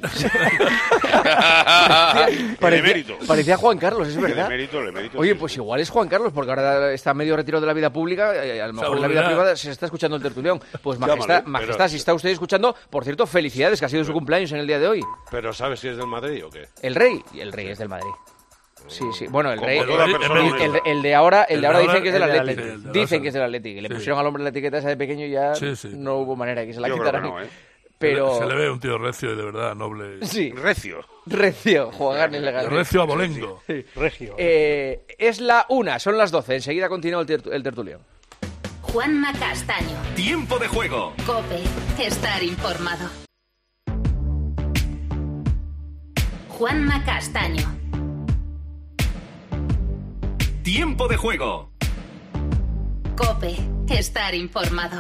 El emérito. Parecía Juan Carlos, es verdad. El emérito, el emérito, Oye, sí, pues sí. igual es Juan Carlos, porque ahora está medio retirado de la vida pública, eh, a lo mejor en la vida aburrirá. privada se está escuchando el tertulión. Pues Llámale, majestad, pero- majestad, si está usted escuchando, por cierto, felicidades, que ha sido su cumpleaños en el día de hoy. Pero ¿sabes si es del Madrid o qué? El rey, y el rey es del Madrid. Sí, sí. Bueno, el Como rey, toda el, persona el- honesta. el- el de ahora, el El de ahora de dicen ahora, que es del el del Atlético. Atlético. Dicen que es del Atlético. Le Sí. pusieron al hombre la etiqueta esa de pequeño y ya Sí, sí. no hubo manera que se la Yo creo quitaran. que no, ¿eh? Pero Se le ve un tío recio y de verdad noble. sí, Recio. recio, jugar ilegal. Recio abolengo. Regio. Eh, es la una, son las doce. Enseguida continúa el, tertu- el tertulión. Juanma Castaño. Tiempo de juego. Cope. Estar informado. Juanma Castaño. Tiempo de juego. Cope. Estar informado.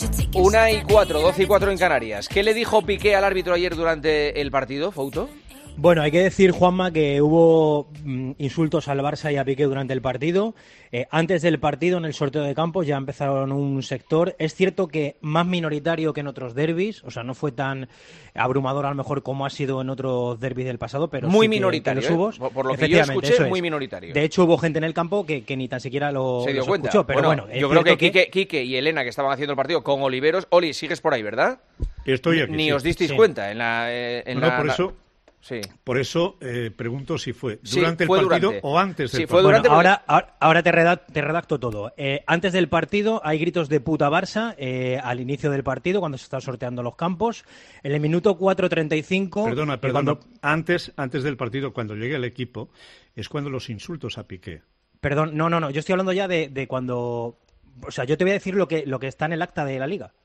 Una y cuatro, doce y cuatro en Canarias. ¿Qué le dijo Piqué al árbitro ayer durante el partido, Fouto? Bueno, hay que decir, Juanma, que hubo mm, insultos al Barça y a Piqué durante el partido. Eh, antes del partido, en el sorteo de campos, ya empezaron un sector. Es cierto que más minoritario que en otros derbis, o sea, no fue tan abrumador a lo mejor como ha sido en otros derbis del pasado, pero muy sí que, minoritario, que los hubo. ¿eh? Por, por lo que yo escuché, eso muy es. minoritario. De hecho, hubo gente en el campo que, que ni tan siquiera lo, se dio los cuenta. escuchó, pero bueno, bueno, yo creo que, que... Quique, Quique y Elena, que estaban haciendo el partido con Oliveros. Oli, sigues por ahí, ¿verdad? Estoy aquí. Ni sí. os disteis sí. cuenta en la... Eh, en no, la... por eso... Sí. Por eso eh, pregunto si fue Sí, durante fue el partido durante. o antes del Sí, fue partido. durante Bueno, porque- ahora, ahora, ahora te, redacto, te redacto todo. Eh, antes del partido hay gritos de puta Barça eh, al inicio del partido, cuando se están sorteando los campos. En el minuto cuatro treinta y cinco... Perdona, eh, perdona. cuando- Antes, antes del partido, cuando llegue el equipo, es cuando los insultos a Piqué. Perdón, no, no, no. Yo estoy hablando ya de, de cuando... O sea, yo te voy a decir lo que, lo que está en el acta de la Liga.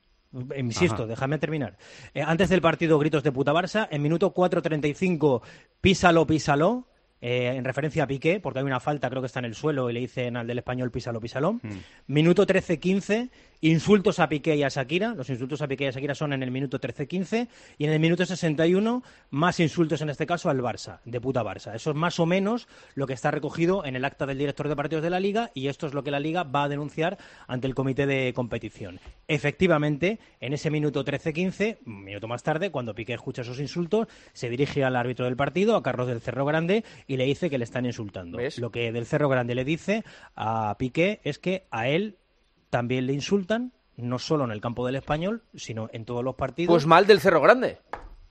Insisto, Ajá. déjame terminar. Eh, antes del partido, gritos de puta Barça. En minuto cuatro treinta y cinco, písalo, písalo. Eh, en referencia a Piqué, porque hay una falta, creo que está en el suelo, y le dicen al del español, písalo, písalo. Mm. Minuto trece quince, insultos a Piqué y a Shakira. Los insultos a Piqué y a Shakira son en el minuto trece quince. Y en el minuto sesenta y uno, más insultos en este caso al Barça, de puta Barça. Eso es más o menos lo que está recogido en el acta del director de partidos de la Liga, y esto es lo que la Liga va a denunciar ante el comité de competición. Efectivamente, en ese minuto trece quince, un minuto más tarde, cuando Piqué escucha esos insultos, se dirige al árbitro del partido, a Carlos del Cerro Grande, y le dice que le están insultando. ¿Ves? Lo que del Cerro Grande le dice a Piqué es que a él también le insultan, no solo en el campo del Español, sino en todos los partidos. Pues mal del Cerro Grande.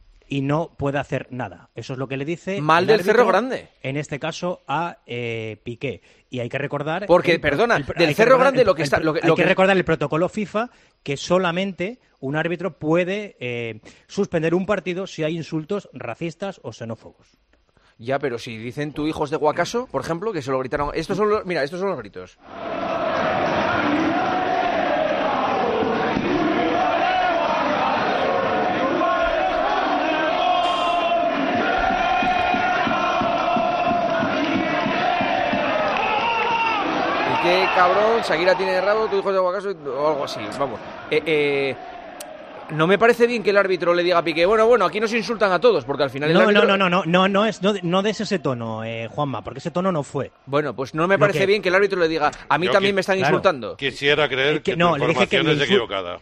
Y no puede hacer nada. Eso es lo que le dice Mal el del árbitro, Cerro Grande. En este caso a eh, Piqué. Y hay que recordar... Porque, el- perdona, el- del hay que Cerro recordar Grande el- lo que el- está- lo que- hay lo que que- recordar el protocolo FIFA, que solamente un árbitro puede eh, suspender un partido si hay insultos racistas o xenófobos. Ya, pero si dicen tu hijos de Guacaso, por ejemplo, que se lo gritaron... Estos son los... Mira, estos son los gritos. ¿Y qué cabrón? Shakira tiene de rabo, tu hijo es de Guacaso o algo así, vamos. Eh, eh, no me parece bien que el árbitro le diga a Piqué, bueno, bueno, aquí nos insultan a todos, porque al final el No, árbitro... no, no, no, no, no, no, es, no, no des ese tono, eh, Juanma, porque ese tono no fue. Bueno, pues no me Lo parece que- bien que el árbitro le diga, a mí Yo también qui- me están claro. insultando. Quisiera creer Eh, que- que, no, tu le dije que información el es insul- equivocada.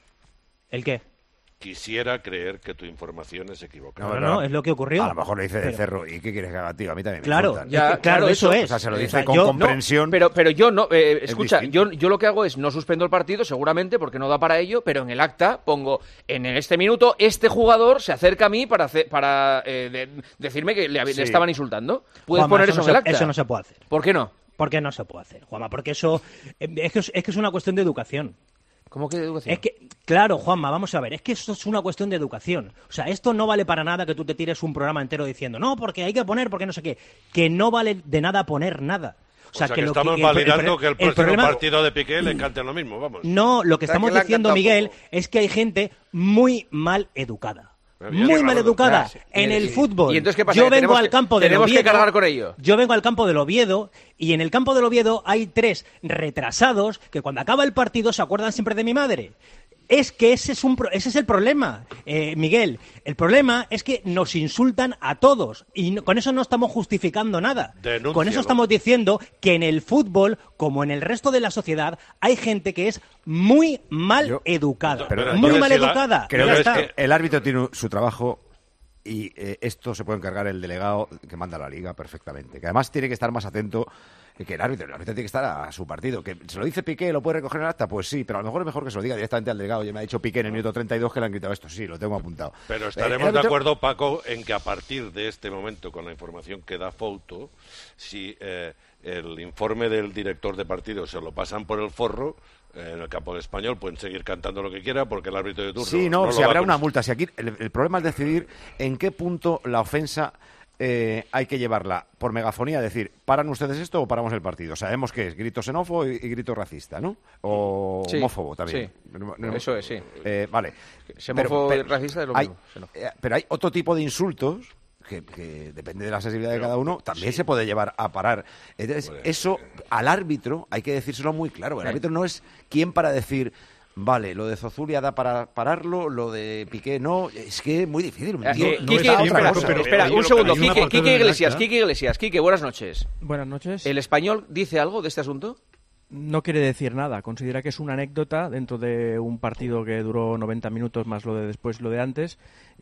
¿El qué? Quisiera creer que tu información es equivocada. No, no, es lo que ocurrió. A lo mejor le dice de Pero- Cerro. ¿Y qué quieres que haga, tío? A mí también me Claro, insultan. ya, Ya, claro, eso es. O sea, se lo O dice sea, con yo- comprensión. Pero, pero yo no, eh, escucha, distinto. yo, yo lo que hago es no suspendo el partido, seguramente, porque no da para ello, pero en el acta pongo, en este minuto, este jugador se acerca a mí para hacer, para eh, de- decirme que le, hab- le Sí. estaban insultando. ¿Puedes Juanma, poner eso eso, no en el se- acta? eso no se puede hacer. ¿Por qué no? ¿Por qué no se puede hacer, Juanma? Porque eso eh, es que es, es que es una cuestión de educación. ¿Cómo que de educación? Es que, claro, Juanma, vamos a ver, es que esto es una cuestión de educación. O sea, esto no vale para nada que tú te tires un programa entero diciendo, no, porque hay que poner, porque no sé qué. Que no vale de nada poner nada. O sea, O sea, que que lo estamos el- validando que el próximo problema- partido de Piqué le encante lo mismo, vamos. No, lo que O sea, estamos que le ha diciendo, encantado Miguel, poco. es que hay gente muy mal educada. Bien, Muy bien, mal Raúl. educada Ah, sí. en Y- el y- fútbol. y entonces, ¿qué pasa? Yo ¿Que vengo tenemos al que- campo del tenemos que Oviedo. cargar con ello? Yo vengo al campo del Oviedo y en el campo del Oviedo hay tres retrasados que cuando acaba el partido se acuerdan siempre de mi madre. Es que ese es, un pro- ese es el problema, eh, Miguel. El problema es que nos insultan a todos y no- con eso no estamos justificando nada. Denúncialo. Con eso estamos diciendo que en el fútbol, como en el resto de la sociedad, hay gente que es muy mal educada. Pero muy entonces, mal si la- educada. Creo Ya que está. es que el árbitro tiene su trabajo y eh, esto se puede encargar el delegado que manda la liga perfectamente. Que además tiene que estar más atento que el árbitro. El árbitro tiene que estar a su partido. Que se lo dice Piqué, ¿lo puede recoger en el acta? Pues sí, pero a lo mejor es mejor que se lo diga directamente al delegado. Ya me ha dicho Piqué en el minuto treinta y dos que le han gritado esto. Sí, lo tengo apuntado. Pero Eh, estaremos el árbitro- de acuerdo, Paco, en que a partir de este momento, con la información que da Fouto, si eh, el informe del director de partido se lo pasan por el forro, eh, en el campo de Español pueden seguir cantando lo que quiera porque el árbitro de turno Sí, no, lo si va habrá a una cons- multa. Si aquí el, el problema es decidir en qué punto la ofensa eh, hay que llevarla por megafonía, es decir, ¿paran ustedes esto o paramos el partido? Sabemos que es grito xenófobo y, y grito racista, ¿no? O Sí, homófobo también. sí. No- no- Eso es, sí. Eh, vale. Xenófobo y racista es lo hay, mismo, xenófobo. eh, pero hay otro tipo de insultos que, que depende de la sensibilidad de cada uno, también se puede llevar a parar. Entonces, eso al árbitro hay que decírselo muy claro. El Sí. árbitro no es quien para decir, Vale, lo de Zozulia da para pararlo, lo de Piqué no, es que es muy difícil. Eh, Tío, eh, no Quique, está espera, otra cosa. espera, un segundo. Quique, Quique Iglesias, Quique Iglesias. Quique, buenas noches. Buenas noches. ¿El Español dice algo de este asunto? No quiere decir nada. Considera que es una anécdota dentro de un partido que duró noventa minutos más lo de después, lo de antes,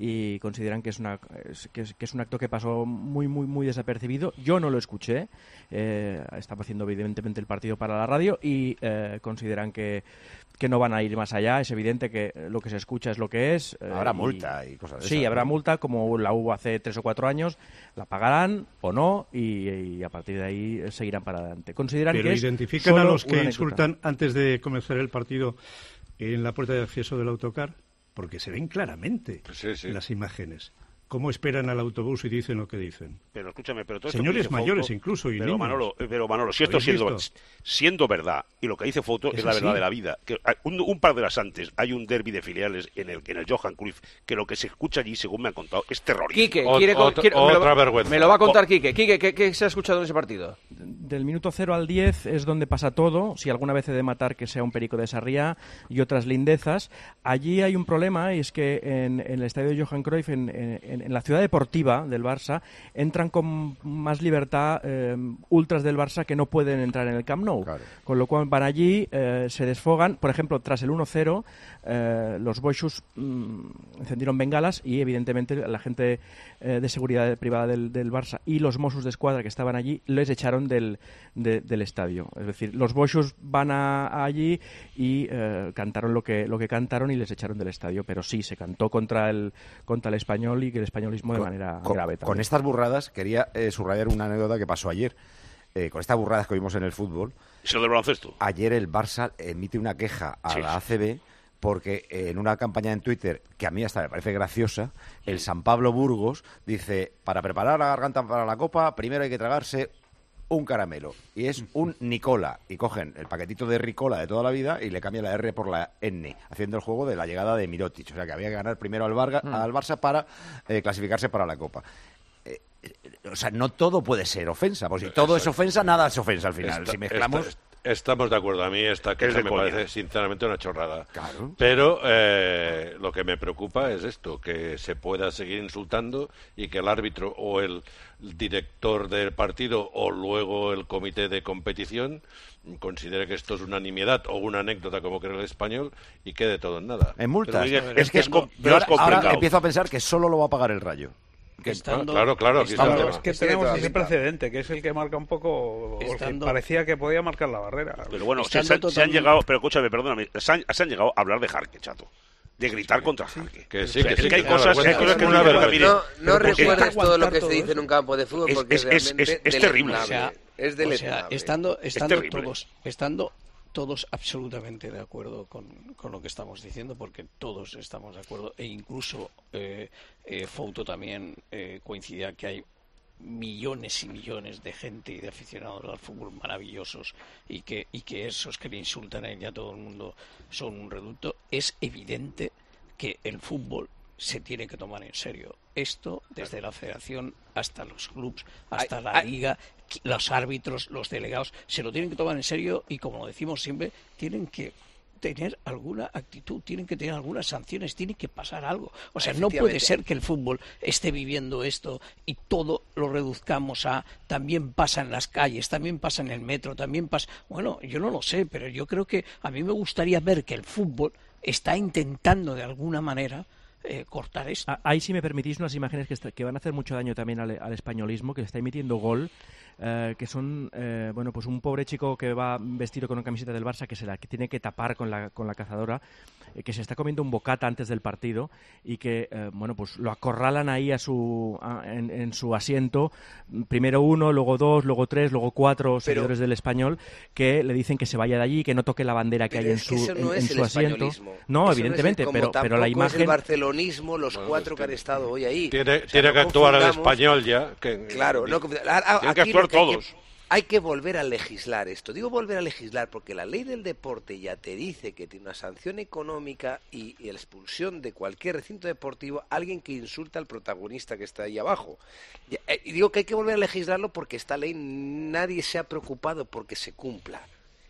y consideran que es una que es, que es un acto que pasó muy muy muy desapercibido. Yo no lo escuché. Eh, estaba haciendo evidentemente el partido para la radio y eh, consideran que que no van a ir más allá. Es evidente que lo que se escucha es lo que es. Eh, Habrá y, multa y cosas de Sí, esas, habrá ¿no? multa, como la hubo hace tres o cuatro años. La pagarán o no y, y a partir de ahí seguirán para adelante. Consideran Pero que es identifican a solo los que una anécdota. insultan antes de comenzar el partido en la puerta de acceso del autocar, porque se ven claramente sí, sí. las imágenes. Cómo esperan al autobús y dicen lo que dicen. Pero escúchame, pero todo esto Señores que dice mayores Fouto, incluso y pero niños. Manolo, eh, pero Manolo, si ¿Lo esto habéis siendo, visto? siendo verdad, y lo que dice Fouto es, Es la así. verdad de la vida, que hay un, un par de horas antes hay un derbi de filiales en el, en el Johan Cruyff, que lo que se escucha allí, según me han contado, es terrorífico. Quique, quiere, quiere- me, lo, va- me lo va a contar Quique. Quique, ¿qué, ¿qué se ha escuchado en ese partido? Del minuto cero al diez es donde pasa todo. Si alguna vez he de matar que sea un perico de Sarriá y otras lindezas. Allí hay un problema y es que en, en el estadio Johan Cruyff, en, en, en la ciudad deportiva del Barça, entran con más libertad eh, ultras del Barça que no pueden entrar en el Camp Nou. Con lo cual van allí, eh, se desfogan. Por ejemplo, tras el uno cero, eh, los Boixos mm, encendieron bengalas y evidentemente la gente eh, de seguridad privada del, del Barça y los Mossos de Escuadra que estaban allí les echaron del, de- del estadio. Es decir, los Boixos van a, a allí y eh, cantaron lo que, lo que cantaron y les echaron del estadio. Pero sí, se cantó contra el, contra el Español y que el españolismo de Con- manera con, grave con también. estas burradas quería eh, subrayar una anécdota que pasó ayer. Eh, con estas burradas que vimos en el fútbol. ¿Es el del baloncesto? Ayer el Barça emite una queja a Sí, la sí. A C B porque eh, en una campaña en Twitter que a mí hasta me parece graciosa, el San Pablo Burgos dice: para preparar la garganta para la Copa, primero hay que tragarse un caramelo. Y es un Nicola. Y cogen el paquetito de Ricola de toda la vida y le cambian la R por la N, haciendo el juego de la llegada de Mirotic. O sea que había que ganar primero al, Varga- Mm. al Barça para eh, clasificarse para la Copa. Eh, eh, o sea, no todo puede ser ofensa. Pues si todo es ofensa, nada es ofensa al final. Está- si mezclamos... está- estamos de acuerdo. A mí esta queja de me coña. parece sinceramente una chorrada. Claro. Pero eh, lo que me preocupa es esto, que se pueda seguir insultando y que el árbitro o el director del partido o luego el comité de competición considere que esto es una nimiedad o una anécdota como cree el español y quede todo en nada. En multas. Pero, es que es, com- yo ahora, ahora empiezo a pensar que solo lo va a pagar el Rayo. Que- Estando- Claro, claro, aquí está el Claro, tema. es que Sí, tenemos toda ese pinta. precedente, que es el que marca un poco, o el que Estando- parecía que podía marcar la barrera. Pero bueno, se, Estando se han- se han totalmente- llegado, pero escúchame, perdóname, se han, se han llegado a hablar de Jarque, chato. De gritar contra Jarque. Que sí, O sea, que es sí, que hay que es una cosas, hay vergüenza. cosas que Es una dicen, vergüenza. mire, No, no pero porque- recuerdes todo lo que aguantar se dice todo en un campo de fútbol Es- porque es- es- realmente es- es deleznable. terrible. O sea, es o deleznable. sea, estando, estando terrible. todos, estando todos absolutamente de acuerdo con, con lo que estamos diciendo, porque todos estamos de acuerdo, e incluso eh, eh, Fouto también eh, coincidía que hay millones y millones de gente y de aficionados al fútbol maravillosos y que, y que esos que le insultan a él y a todo el mundo son un reducto. Es evidente que el fútbol se tiene que tomar en serio. Esto, desde la federación hasta los clubes, hasta Ay, la ay. liga, los árbitros, los delegados, se lo tienen que tomar en serio y, como decimos siempre, tienen que tener alguna actitud, tienen que tener algunas sanciones, tiene que pasar algo. O sea, no puede Efectivamente. ser que el fútbol esté viviendo esto y todo lo reduzcamos a también pasa en las calles, también pasa en el metro, también pasa... Bueno, yo no lo sé, pero yo creo que a mí me gustaría ver que el fútbol está intentando de alguna manera eh, cortar esto. Ah, Ahí, si me permitís, unas imágenes que, está- que van a hacer mucho daño también al, al españolismo, que está emitiendo Gol, eh, que son, eh, bueno, pues un pobre chico que va vestido con una camiseta del Barça, que se la que tiene que tapar con la, con la cazadora, eh, que se está comiendo un bocata antes del partido y que, eh, bueno, pues lo acorralan ahí a su, a- en, en su asiento, primero uno, luego dos, luego tres, luego cuatro seguidores del Español, que le dicen que se vaya de allí, que no toque la bandera que Pero hay en es que su, eso no en, es en el su asiento. españolismo. No, Eso es evidentemente, el- como pero, pero la tampoco es imagen... el barcelonismo, los cuatro que han estado hoy ahí. Tiene, O sea, tiene no que actuar el confundamos- español ya. Que, Claro, no, conf- ah, ah, tienen que aquí actuar lo que hay que- todos. Hay que volver a legislar esto. Digo volver a legislar porque la ley del deporte ya te dice que tiene una sanción económica y, y la expulsión de cualquier recinto deportivo a alguien que insulta al protagonista que está ahí abajo. Y, eh, y digo que hay que volver a legislarlo porque esta ley nadie se ha preocupado porque se cumpla.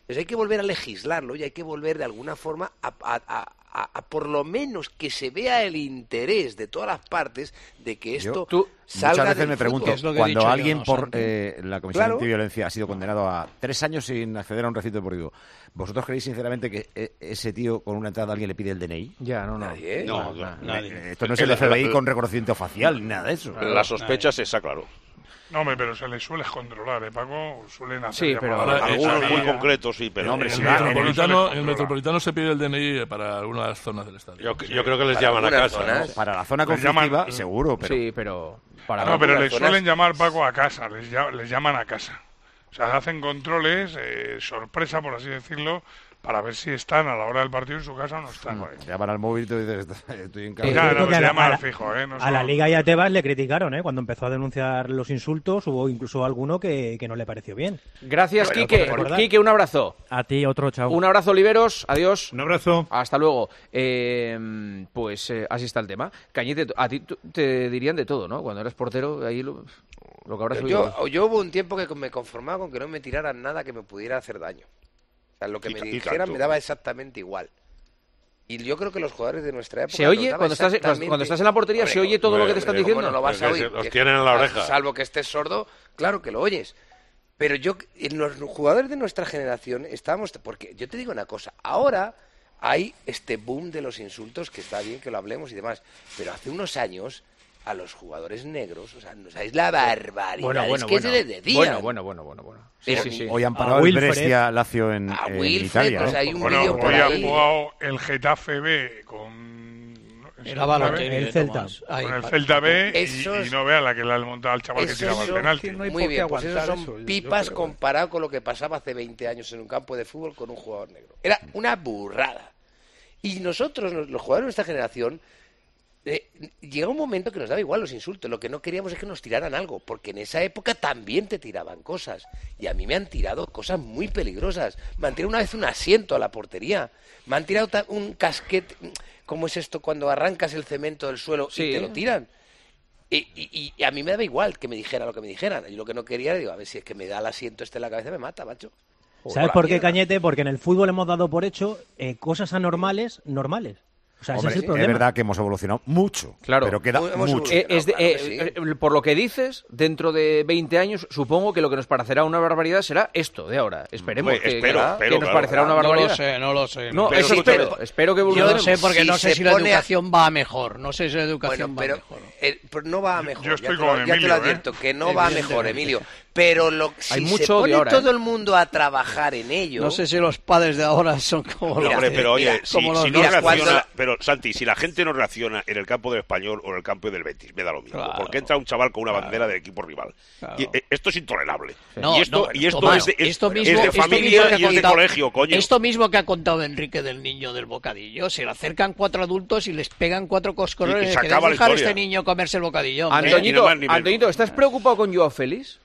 Entonces hay que volver a legislarlo y hay que volver de alguna forma a, a, a, a, a por lo menos que se vea el interés de todas las partes de que esto Yo, salga muchas veces del me pregunto, fútbol. cuando alguien por eh, la Comisión Claro. Antiviolencia ha sido condenado a tres años sin acceder a un recinto deportivo, ¿vosotros creéis sinceramente que eh, ese tío con una entrada alguien le pide el D N I? Ya, no, no. Nadie, ¿eh? No, No, no. eh, Esto no es el F B I con reconocimiento facial, ni nada de eso. La sospecha es esa, claro. No, hombre, pero se les suele controlar, ¿eh, Paco? Suelen hacer Sí, pero llamadas ahora, de Algunos salida. muy concretos, sí, pero... No, hombre, En si el va- metropolitano, en en el metropolitano se pide el D N I para algunas zonas del estadio. Yo, yo creo que les Para llaman a algunas casa, zonas. ¿no? Para la zona Les conflictiva, llaman- seguro, pero... Sí, pero... Para No, pero algunas les zonas- suelen llamar, Paco, a casa, les, ll- les llaman a casa. O sea, hacen controles, eh, sorpresa, por así decirlo, para ver si están a la hora del partido en su casa o no están. Te llaman al móvil y tú dices, estoy en casa. Ya, no, Creo que se a la- llaman a al la- fijo, ¿eh? No A la son- Liga y a Tebas le criticaron, ¿eh? Cuando empezó a denunciar los insultos, hubo incluso alguno que, que no le pareció bien. Gracias, Bueno, Quique. por recordar. Quique, un abrazo. A ti, otro chao. Un abrazo, Oliveros. Adiós. Un abrazo. Hasta luego. Eh, pues eh, así está el tema. Cañete, a ti tú- te dirían de todo, ¿no? Cuando eres portero, ahí lo, lo que habrás oído. Yo, yo hubo un tiempo que me conformaba con que no me tiraran nada que me pudiera hacer daño. O sea, lo que Y me ta- y dijeran tanto. me daba exactamente igual. Y yo creo que los jugadores de nuestra época... ¿Se nos oye? daba Cuando estás, exactamente- cuando estás en la portería, ¿se Hombre, oye todo lo que te hombre, están hombre, diciendo? ¿Cómo no lo vas a Porque oír? los Que- tienen en la oreja. Salvo que estés sordo, claro que lo oyes. Pero yo, en los jugadores de nuestra generación, estábamos... Porque yo te digo una cosa, ahora hay este boom de los insultos, que está bien que lo hablemos y demás, pero hace unos años a los jugadores negros, o sea, no sabéis la barbaridad Bueno, bueno, que bueno. se les decían. Bueno, bueno, bueno, bueno, bueno. Sí, Pero sí, ni- sí. Hoy han A parado el Wilfred. Brescia Lazio en, A en Wilfred, Italia. o sea, ¿eh? hay un Bueno, vídeo por hoy ha ahí. jugado el Getafe B con... Era Balotelli, El eh, Celta. Tomás. Ahí, Con el pa- Celta B y- Esos- y, no vea la que le han montado al chaval que Esos tiraba el son- penalti. no hay Muy por qué bien, pues esos aguantar son eso, yo- pipas yo creo. comparado con lo que pasaba hace veinte años en un campo de fútbol con un jugador negro. Era una burrada. Y nosotros, los los jugadores de nuestra generación, eh, llega un momento que nos daba igual los insultos. Lo que no queríamos es que nos tiraran algo, porque en esa época también te tiraban cosas. Y a mí me han tirado cosas muy peligrosas. Me han tirado una vez un asiento a la portería. Me han tirado ta- un casquete. ¿Cómo es esto cuando arrancas el cemento del suelo Sí. y te lo tiran? Y, y- y a mí me daba igual que me dijeran lo que me dijeran. Y lo que no quería, digo, a ver si es que me da el asiento este en la cabeza, me mata, macho. ¿Sabes la por qué, mierda. Cañete? Porque en el fútbol hemos dado por hecho eh, cosas anormales, normales. O sea, Hombre, ese es el es problema. verdad que hemos evolucionado mucho, Claro. pero queda Hemos mucho. Eh, es de- Claro que eh, eh, por lo que dices, dentro de veinte años, supongo que lo que nos parecerá una barbaridad será esto de ahora. Esperemos Hombre, que, espero, que espero, nos claro. parecerá una No barbaridad. lo sé, no lo sé. No, Pero eso sí, espero. pero- Espero que Yo no evolucionemos. sé porque Si no sé se si la pone a- educación va a mejor. No sé si la educación Bueno, va pero, a mejor. eh, pero no va a mejor. yo estoy ya te con lo, ya te Emilio, lo ¿eh? advierto, que no va a mejor, Evidentemente. Emilio. Pero lo, si Hay se mucho pone de ahora, todo ¿eh? el mundo a trabajar en ello... No sé si los padres de ahora son como Mira, los Hombre, de- pero oye, mira, si, como los si no mira, reacciona, cuando la- pero Santi, si la gente no reacciona en el campo del Español o en el campo del Betis, me da lo mismo, Claro. porque entra un chaval con una bandera del equipo rival. Claro. Y, eh, esto es intolerable. No, y esto, no, y esto Tomás, es de, es- esto es mismo- de esto familia mismo que ha y es de contado- colegio, coño. Esto mismo que ha contado Enrique del niño del bocadillo, se le acercan cuatro adultos y les pegan cuatro coscorrones. Y- y se ¿Queréis acaba la dejar a historia. este niño comerse el bocadillo? hombre? Antonio, Antoñito, ni más ni menos. Antoñito, ¿estás preocupado con Joao Félix?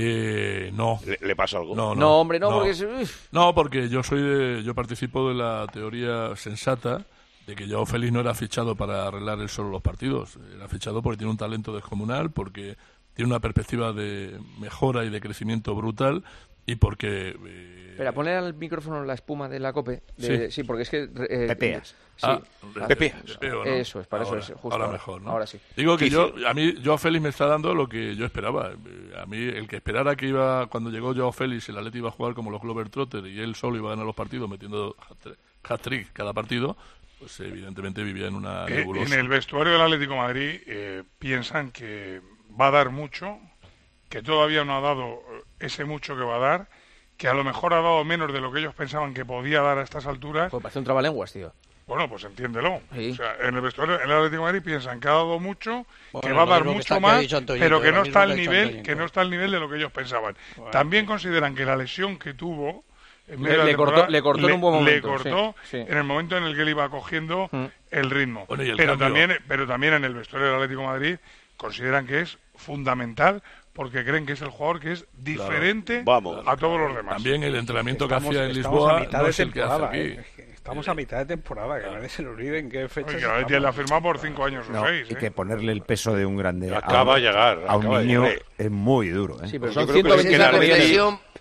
Eh, no. ¿Le, le pasa algo? No, no, No, hombre, no, porque es- uf. No, porque yo soy de, yo participo de la teoría sensata de que Joao Félix no era fichado para arreglar él solo los partidos. Era fichado porque tiene un talento descomunal, porque tiene una perspectiva de mejora y de crecimiento brutal y porque... eh, Espera, ponle al micrófono la espuma de la COPE. De- Sí. sí. porque es que... eh, Pepeas. Sí. Ah, Pepe. Pepeo, ¿no? Eso es, para ahora, eso es. Justo ahora ahora. mejor, ¿no? Ahora sí. Digo que Sí, yo, sí. a mí, Joao Félix me está dando lo que yo esperaba. Eh, A mí, el que esperara que iba, cuando llegó Joao Félix, el Atleti iba a jugar como los Globetrotters y él solo iba a ganar los partidos metiendo hat- hat-trick cada partido, pues evidentemente vivía en una Eh, nebulosa. en el vestuario del Atlético de Madrid eh, piensan que va a dar mucho, que todavía no ha dado eh, ese mucho que va a dar, que a lo mejor ha dado menos de lo que ellos pensaban que podía dar a estas alturas. Pues parece un trabalenguas, tío. Bueno, pues entiéndelo. Sí. O sea, en el vestuario del Atlético de Madrid piensan que ha dado mucho, Bueno, que va a lo dar mismo que mucho está- que ha más, dicho Antoñito, pero que lo no mismo está que al ha dicho nivel, Antoñito. que no está al nivel de lo que ellos pensaban. También consideran que la lesión que tuvo en Le- medio de la le cortó- temporada le cortó en un buen le momento, cortó sí, sí. en el momento en el que él iba cogiendo Mm. el ritmo. Bueno, y el pero cambio. también, pero también en el vestuario del Atlético de Madrid consideran que es fundamental porque creen que es el jugador que es diferente Vamos. a todos los demás. También el entrenamiento que Estamos, hacía en estamos a Lisboa mitad no de es el que hace temporada. aquí. eh. Estamos a mitad de temporada, que nadie se le olvide en qué fecha. Oye, que la Betis le ha firmado por cinco años o No, seis. y ¿eh? que ponerle el peso de un grande Acaba a, de llegar, a un acaba de niño llegar. es muy duro. ¿eh? Sí, pero Yo son creo que ciento es que veinticinco la millones. Atleti- Lesión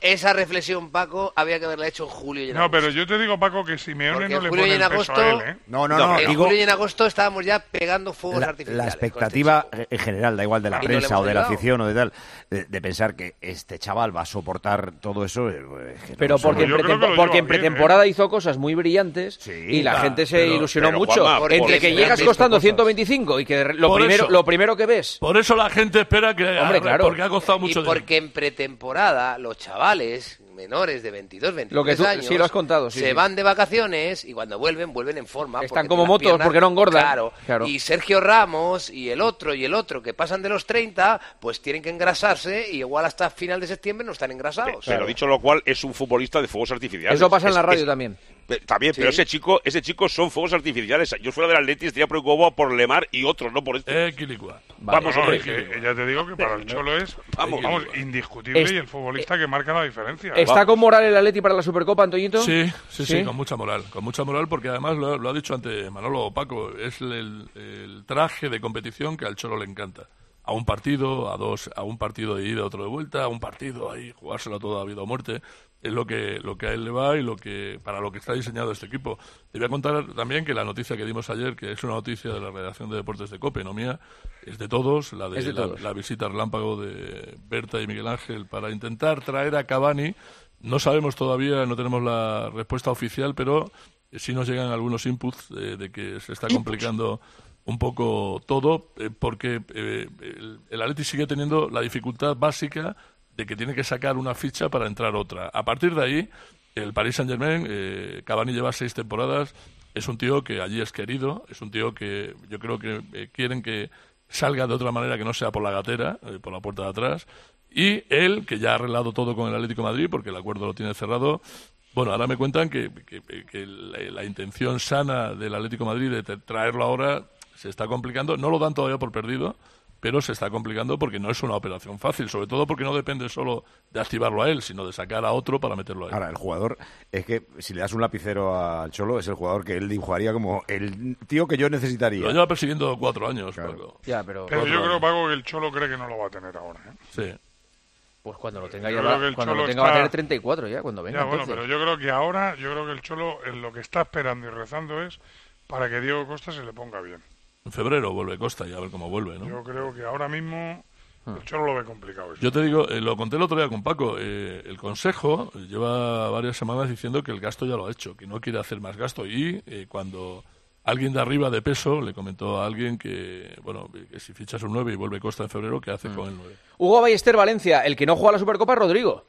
esa reflexión, Paco, había que haberla hecho en julio y en No, agosto. pero yo te digo, Paco, que Simeone Porque no en le julio pone y en el peso agosto, a él, ¿eh? No, no, no, en digo- julio y en agosto estábamos ya pegando fuegos La, artificiales. la expectativa en general, da igual de la Y no le prensa hemos o de la llegado. afición o de tal, de, de pensar que este chaval va a soportar todo eso. eh, pues, que no Pero lo sé. porque en, pretempo- porque en pretemporada hizo cosas muy brillantes y la claro, gente se pero- ilusionó pero, mucho. Juanma, Entre porque que se llegas han costando visto ciento veinticinco y que lo Por primero, eso. lo primero que ves... Por eso la gente espera que... Hombre, claro. Porque ha costado mucho Y porque en pretemporada los chavales menores de veintidós, veintitrés Lo que tú- años sí, lo has contado, sí, se sí. van de vacaciones y cuando vuelven, vuelven en forma. Están porque como las motos piernas- porque no engordan. Claro. Claro. Y Sergio Ramos y el otro y el otro que pasan de los treinta, pues tienen que engrasarse y igual hasta final de septiembre no están engrasados. Pero dicho lo cual, es un futbolista de fuegos artificiales. Eso pasa en Es- la radio es- también. Pe- También, Sí. pero ese chico, ese chico son fuegos artificiales. Yo fuera del Atleti estaría preocupado por Lemar y otros, no por este. Eh, Quilicua. Vamos, No, no, hombre. es que ya te digo que para el Cholo es, Vamos. vamos, indiscutible Es- y el futbolista que marca la diferencia. ¿Está con moral el Atleti para la Supercopa, Antoñito? Sí, sí, sí, con mucha moral. Con mucha moral porque además lo, lo ha dicho antes Manolo o Paco, es el, el traje de competición que al Cholo le encanta. A un partido, a dos, a un partido de ida, otro de vuelta, a un partido ahí, jugárselo todo a vida o muerte. Es lo que, lo que a él le va y lo que, para lo que está diseñado este equipo. Te voy a contar también que la noticia que dimos ayer, que es una noticia de la redacción de Deportes de COPE, no mía, es de todos, la de, Es de la, todos. la visita relámpago de Berta y Miguel Ángel para intentar traer a Cavani. No sabemos todavía, no tenemos la respuesta oficial, pero sí nos llegan algunos inputs eh, de que se está complicando un poco todo, eh, porque eh, el, el Atleti sigue teniendo la dificultad básica de que tiene que sacar una ficha para entrar otra. A partir de ahí, el Paris Saint-Germain, eh, Cavani lleva seis temporadas, es un tío que allí es querido, es un tío que yo creo que eh, quieren que salga de otra manera que no sea por la gatera, eh, por la puerta de atrás, y él, que ya ha arreglado todo con el Atlético de Madrid, porque el acuerdo lo tiene cerrado. Bueno, ahora me cuentan que, que, que la, la intención sana del Atlético de Madrid de tra- traerlo ahora se está complicando. No lo dan todavía por perdido, pero se está complicando porque no es una operación fácil, sobre todo porque no depende solo de activarlo a él, sino de sacar a otro para meterlo a él. Ahora, el jugador, es que si le das un lapicero al Cholo, es el jugador que él dibujaría como el tío que yo necesitaría. Lo lleva persiguiendo cuatro años, Paco. Ya, pero... Pero yo creo, Paco, que el Cholo cree que no lo va a tener ahora. ¿eh? Sí. Pues cuando lo tenga, Yo ya creo va, que el cuando lo Cholo tenga va a está- tener treinta y cuatro ya, cuando venga. Ya, bueno, entonces. pero yo creo que ahora, yo creo que el Cholo en lo que está esperando y rezando es para que Diego Costa se le ponga bien. En febrero vuelve Costa y a ver cómo vuelve, ¿no? Yo creo que ahora mismo el Cholo lo ve complicado. eso. Yo te digo, eh, lo conté el otro día con Paco, eh, el Consejo lleva varias semanas diciendo que el gasto ya lo ha hecho, que no quiere hacer más gasto y eh, cuando alguien de arriba de peso le comentó a alguien que, bueno, que si fichas un nueve y vuelve Costa en febrero, ¿qué hace con el nueve? Hugo Ballester, Valencia, el que no juega la Supercopa es Rodrigo.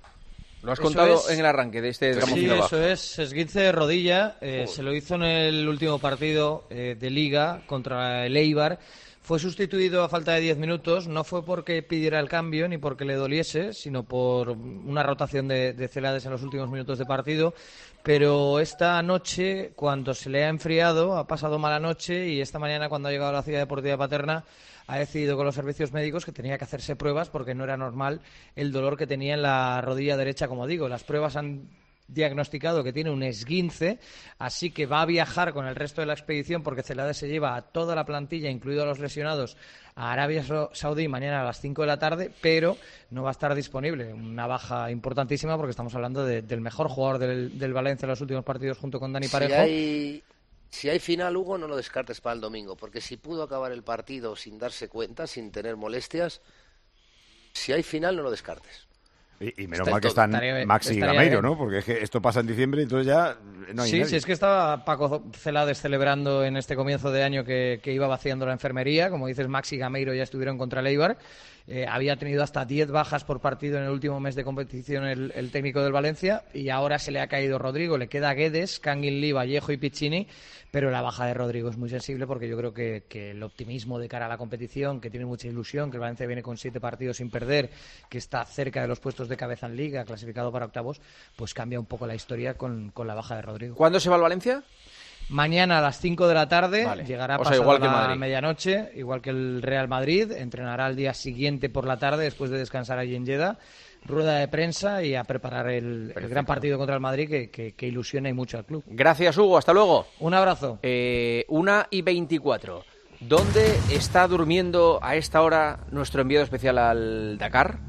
Lo has Eso contado es. en el arranque de este tramo Sí, final bajo. eso es, esguince de rodilla, eh, se lo hizo en el último partido eh, de Liga contra el Eibar, fue sustituido a falta de diez minutos, no fue porque pidiera el cambio ni porque le doliese, sino por una rotación de, de Celades en los últimos minutos de partido, pero esta noche, cuando se le ha enfriado, ha pasado mala noche y esta mañana cuando ha llegado a la Ciudad Deportiva de Paterna ha decidido con los servicios médicos que tenía que hacerse pruebas porque no era normal el dolor que tenía en la rodilla derecha, como digo. Las pruebas han diagnosticado que tiene un esguince, así que va a viajar con el resto de la expedición porque Celades se lleva a toda la plantilla, incluido a los lesionados, a Arabia Saudí mañana a las cinco de la tarde, pero no va a estar disponible. Una baja importantísima porque estamos hablando de, del mejor jugador del, del Valencia en los últimos partidos junto con Dani Parejo. Si hay, si hay final, Hugo, no lo descartes para el domingo, porque si pudo acabar el partido sin darse cuenta, sin tener molestias, si hay final, no lo descartes. Y, y menos Está mal en que todo. están Estaría- Maxi y estaría Gameiro, bien. ¿no? Porque es que esto pasa en diciembre y entonces ya no hay Sí, nadie. sí, es que estaba Paco Celades celebrando en este comienzo de año que, que iba vaciando la enfermería. Como dices, Maxi y Gameiro ya estuvieron contra el Eibar. Eh, había tenido hasta diez bajas por partido en el último mes de competición el, el técnico del Valencia y ahora se le ha caído Rodrigo. Le queda Guedes, Canguil Lee, Vallejo y Piccini, pero la baja de Rodrigo es muy sensible porque yo creo que, que el optimismo de cara a la competición, que tiene mucha ilusión, que el Valencia viene con siete partidos sin perder, que está cerca de los puestos de cabeza en Liga, clasificado para octavos, pues cambia un poco la historia con, con la baja de Rodrigo. ¿Cuándo se va al Valencia? Mañana a las cinco de la tarde, Vale. llegará O sea, pasada igual que la Madrid. medianoche, igual que el Real Madrid, entrenará al día siguiente por la tarde después de descansar allí en Jeddah, rueda de prensa y a preparar el, el gran partido contra el Madrid que, que, que ilusiona y mucho al club. Gracias, Hugo. Hasta luego. Un abrazo. Eh, una y veinticuatro. ¿Dónde está durmiendo a esta hora nuestro enviado especial al Dakar?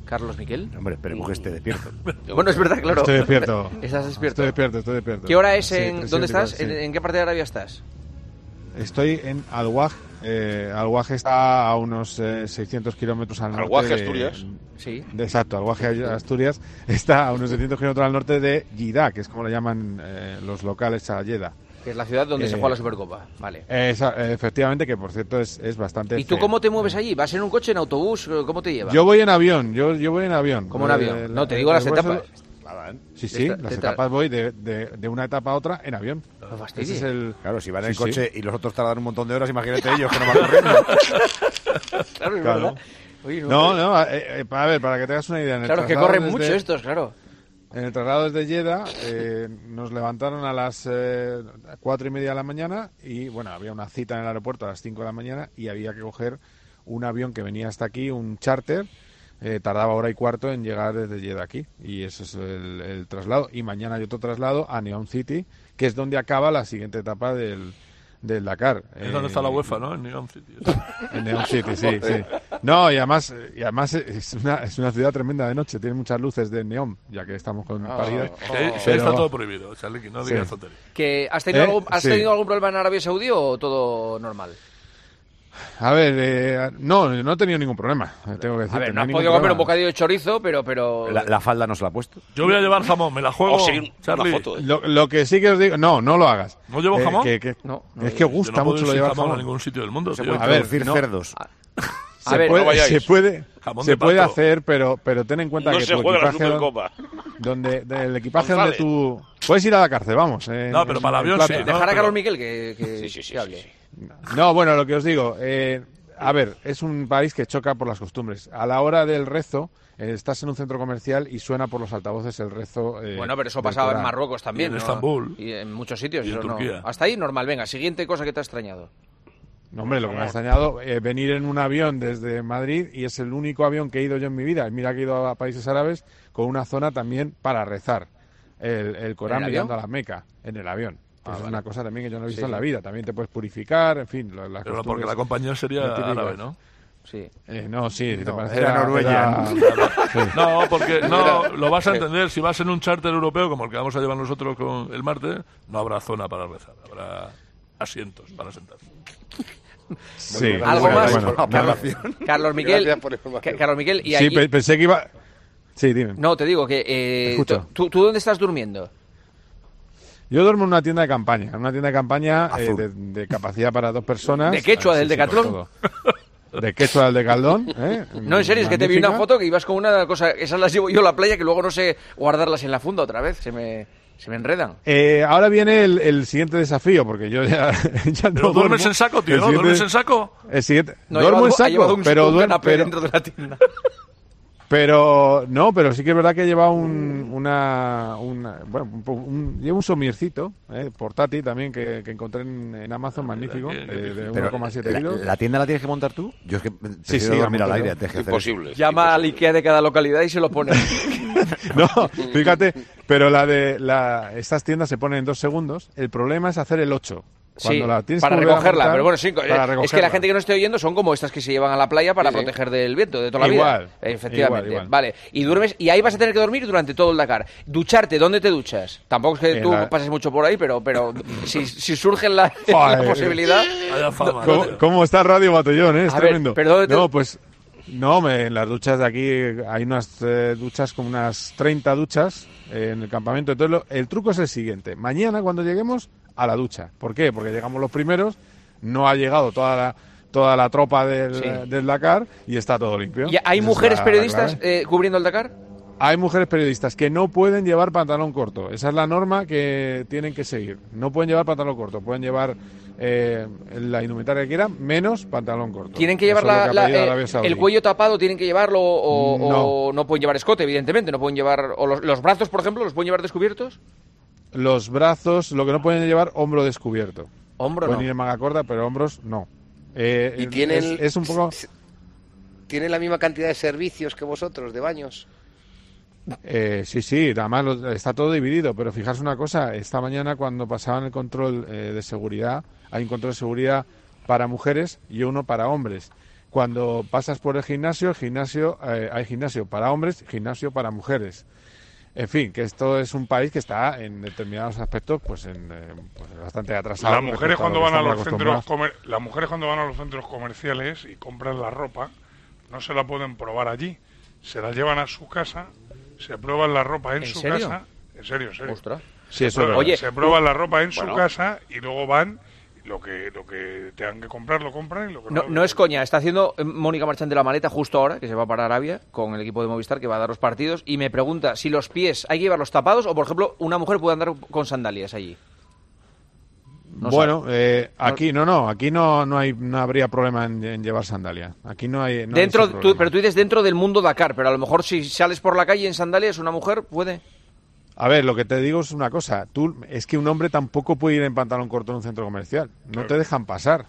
Carlos Miquel. Hombre, esperemos que esté despierto. Bueno, es verdad, claro. Estoy despierto. Estás despierto. Estoy despierto, estoy despierto. ¿Qué hora es? Sí, En, ¿Dónde estás? sí. ¿En, ¿En qué parte de Arabia estás? Estoy en Al-Waj. Eh, Al-Waj está a unos eh, seiscientos kilómetros al norte. ¿Al-Waj, de- Asturias? Sí. de- exacto, Al-Waj, Asturias. Está a unos seiscientos kilómetros al norte de Jeddah, que es como le llaman eh, los locales a Jeddah. Que es la ciudad donde Eh, se juega la Supercopa. Vale. Eh, esa- eh, efectivamente, que por cierto es, es bastante. ¿Y tú feo. cómo te mueves allí? ¿Vas en un coche, en autobús? ¿Cómo te llevas? Yo voy en avión, yo, yo voy en avión. ¿Cómo en Eh, avión? No, te el- digo las el grueso- etapas. Sí, sí, Esta- las esta- etapas voy de, de, de una etapa a otra en avión. No fastidies. Ese es el... Claro, si van en Sí, el coche sí. y los otros tardan un montón de horas, imagínate ellos que no van corriendo. Claro, es Claro. verdad. Oye, No, no, eh, eh, a ver, para que te hagas una idea. En el Claro, que traslado corren desde- mucho estos, claro. En el traslado desde Jeddah eh, nos levantaron a las eh, cuatro y media de la mañana y, bueno, había una cita en el aeropuerto a las cinco de la mañana y había que coger un avión que venía hasta aquí, un charter. Eh, tardaba hora y cuarto en llegar desde Jeddah aquí y ese es el, el traslado. Y mañana hay otro traslado a Neom City, que es donde acaba la siguiente etapa del, del Dakar. Es donde está la UEFA, ¿no? En Neon City. En Neon City, sí, sí. No, y además, y además es una, es una ciudad tremenda de noche, tiene muchas luces de neón, ya que estamos con Ah, paridas. sí, sí, está todo prohibido, Charlie, no digas tonterías. ¿Que ¿Has, tenido, ¿Eh? algún, ¿has Sí. tenido algún problema en Arabia Saudí o todo normal? A ver, eh, no, no he tenido ningún problema, tengo que decir. A ver, no has podido comer un bocadillo de chorizo, pero... pero... La, la falda no se la ha puesto. Yo voy a llevar jamón, me la juego, O sí, Charlie. una foto. ¿eh? Lo, lo que sí que os digo, no, no lo hagas. ¿No llevo Eh, jamón? que- que- No, no es que Yo gusta no puedo mucho ir lo sin llevar jamón jamón. a ningún sitio del mundo. Se tío. puede A ver, producir no. cerdos. Se, A ver, puede, no vayáis. se puede, Jamón se de puede pato. hacer, pero, pero ten en cuenta No que se tu juega la equipaje Supercopa. donde, de- el equipaje donde González. tú puedes ir a la cárcel, vamos. eh, No, pero en- para el en avión plata. sí, ¿no? Dejar a pero- Carlos Miquel que, que, Sí, sí, sí, que hable. sí, sí. No, bueno, lo que os digo, eh, a ver, es un país que choca por las costumbres. A la hora del rezo, eh, estás en un centro comercial y suena por los altavoces el rezo. eh, Bueno, pero eso del pasaba en Corán. Marruecos también, Y en ¿no? Estambul. Y en muchos sitios. Y en eso no. Turquía. Hasta ahí normal. Venga, siguiente cosa que te ha extrañado. No, hombre, lo que me ha extrañado eh, venir en un avión desde Madrid y es el único avión que he ido yo en mi vida. Y mira que he ido a países árabes con una zona también para rezar el, el Corán ¿En el mirando avión? a la Meca en el avión. Ah, Esa es vale. una cosa también que yo no he visto Sí, en la sí. vida. También te puedes purificar, en fin. lo- Las Pero porque costumbres la compañía sería muy típicas. árabe, ¿no? Sí. Eh, no, sí, si te No, parece, era Noruega. era- No, porque no, lo vas a entender. Si vas en un charter europeo como el que vamos a llevar nosotros con el martes, no habrá zona para rezar, habrá asientos para sentarse. Sí, Algo bueno, más, bueno, Carlos, nada. Carlos Miquel. Gracias por la información. Ca- Carlos Miquel, y Sí, allí- pe- pensé que iba... Sí, dime. No, te digo que... Eh, Escucho. ¿tú, ¿Tú dónde estás durmiendo? Yo duermo en una tienda de campaña, en una tienda de campaña eh, Azul. de, de capacidad para dos personas. ¿De quechua, Ah, del sí, sí, por Decathlon? todo. De quechua del Decathlon, ¿eh? No, en serio, es que te vi una Magnífica. foto que ibas con una cosa... Esas las llevo yo a la playa que luego no sé guardarlas en la funda otra vez. Se me, se me enredan. Eh, ahora viene el, el siguiente desafío, porque yo ya, ya no Pero duermes duermo. en saco, tío, El siguiente- ¿duermes en saco? El siguiente... No, ha duermo llevado- en ha llevado saco, un, pero un duermo... canapé Pero, dentro de la tienda. pero no, pero sí que es verdad que lleva un, una, una- bueno, un, po- un- lleva un somiercito, eh, portátil también que, que encontré en, en Amazon, magnífico, qué- qué eh, de Pero, uno coma siete ¿la, kilos. la tienda la tienes que montar tú? Yo es que Sí, sí, sí, dormir la al monto aire yo. antes que hacer Imposible. Llama al Ikea de cada localidad y se lo pone. No, fíjate, pero la de la, estas tiendas se ponen en dos segundos. El problema es hacer el ocho. Sí, la tienes para que volver a recogerla. montar, Pero bueno, sí, para eh, es que la recogerla. gente que no esté oyendo son como estas que se llevan a la playa para Sí, sí. proteger del viento de toda la Igual, vida. Efectivamente. igual, igual. Vale. Y duermes, y ahí vas a tener que dormir durante todo el Dakar. Ducharte, ¿dónde te duchas? Tampoco es que En tú la- pases mucho por ahí, pero, pero si, si surge la, la Joder. posibilidad. Vaya fama, ¿Cómo, tío. cómo está Radio Batallón? Eh? Es A ver, tremendo. pero ¿dónde te- No, pues no, me, en las duchas de aquí hay unas eh, duchas, como unas treinta duchas eh, en el campamento. Entonces, lo- el truco es el siguiente. Mañana, cuando lleguemos, a la ducha. ¿Por qué? Porque llegamos los primeros, no ha llegado toda la, toda la tropa del, Sí. del Dakar y está todo limpio. ¿Y hay Esa es mujeres la- la periodistas clave. eh, cubriendo el Dakar? Hay mujeres periodistas que no pueden llevar pantalón corto. Esa es la norma que tienen que seguir. No pueden llevar pantalón corto. Pueden llevar eh, la indumentaria que quieran, menos pantalón corto. ¿Tienen que llevar Eso es lo la- que ha la- pedido eh, Arabia Saudí. el cuello tapado? ¿Tienen que llevarlo o No. o no pueden llevar escote, evidentemente? ¿No pueden llevar... o los, los brazos, por ejemplo, los pueden llevar descubiertos? Los brazos, lo que no pueden llevar, hombro descubierto. Hombro Pueden no. ir en manga corta, pero hombros no. Eh, Y es- tienen, es, es un poco... ¿Tienen la misma cantidad de servicios que vosotros, de baños? Eh, sí, sí, además lo- está todo dividido, pero fijaos una cosa, esta mañana cuando pasaban el control eh, de seguridad, hay un control de seguridad para mujeres y uno para hombres. cuando pasas por el gimnasio, el gimnasio eh, hay gimnasio para hombres, gimnasio para mujeres. En fin, que esto es un país que está en determinados aspectos pues, en, eh, pues bastante atrasado. Las mujeres cuando a van a los acostumbrados. centros comer- las mujeres cuando van a los centros comerciales y compran la ropa, no se la pueden probar allí. Se la llevan a su casa, se prueban la ropa en, ¿En su serio? casa. En serio, en serio. Ostras. Sí, eso se, es prueban, verdad. se prueban la ropa en Bueno. su casa y luego van, lo que lo que tengan que comprar lo compran y lo que No, no, no es coña, está haciendo eh, Mónica Marchante la maleta justo ahora, que se va para Arabia con el equipo de Movistar, que va a dar los partidos, y me pregunta si los pies hay que llevarlos tapados o, por ejemplo, una mujer puede andar con sandalias allí. No bueno, sabe. eh, aquí no, no, aquí no, no hay, no habría problema en, en llevar sandalia. Aquí no hay. No hay Dentro, ese tú- problema. pero tú dices dentro del mundo Dakar, pero a lo mejor si sales por la calle en sandalias, una mujer puede. A ver, lo que te digo es una cosa. Tú, es que un hombre tampoco puede ir en pantalón corto en un centro comercial. No te dejan pasar.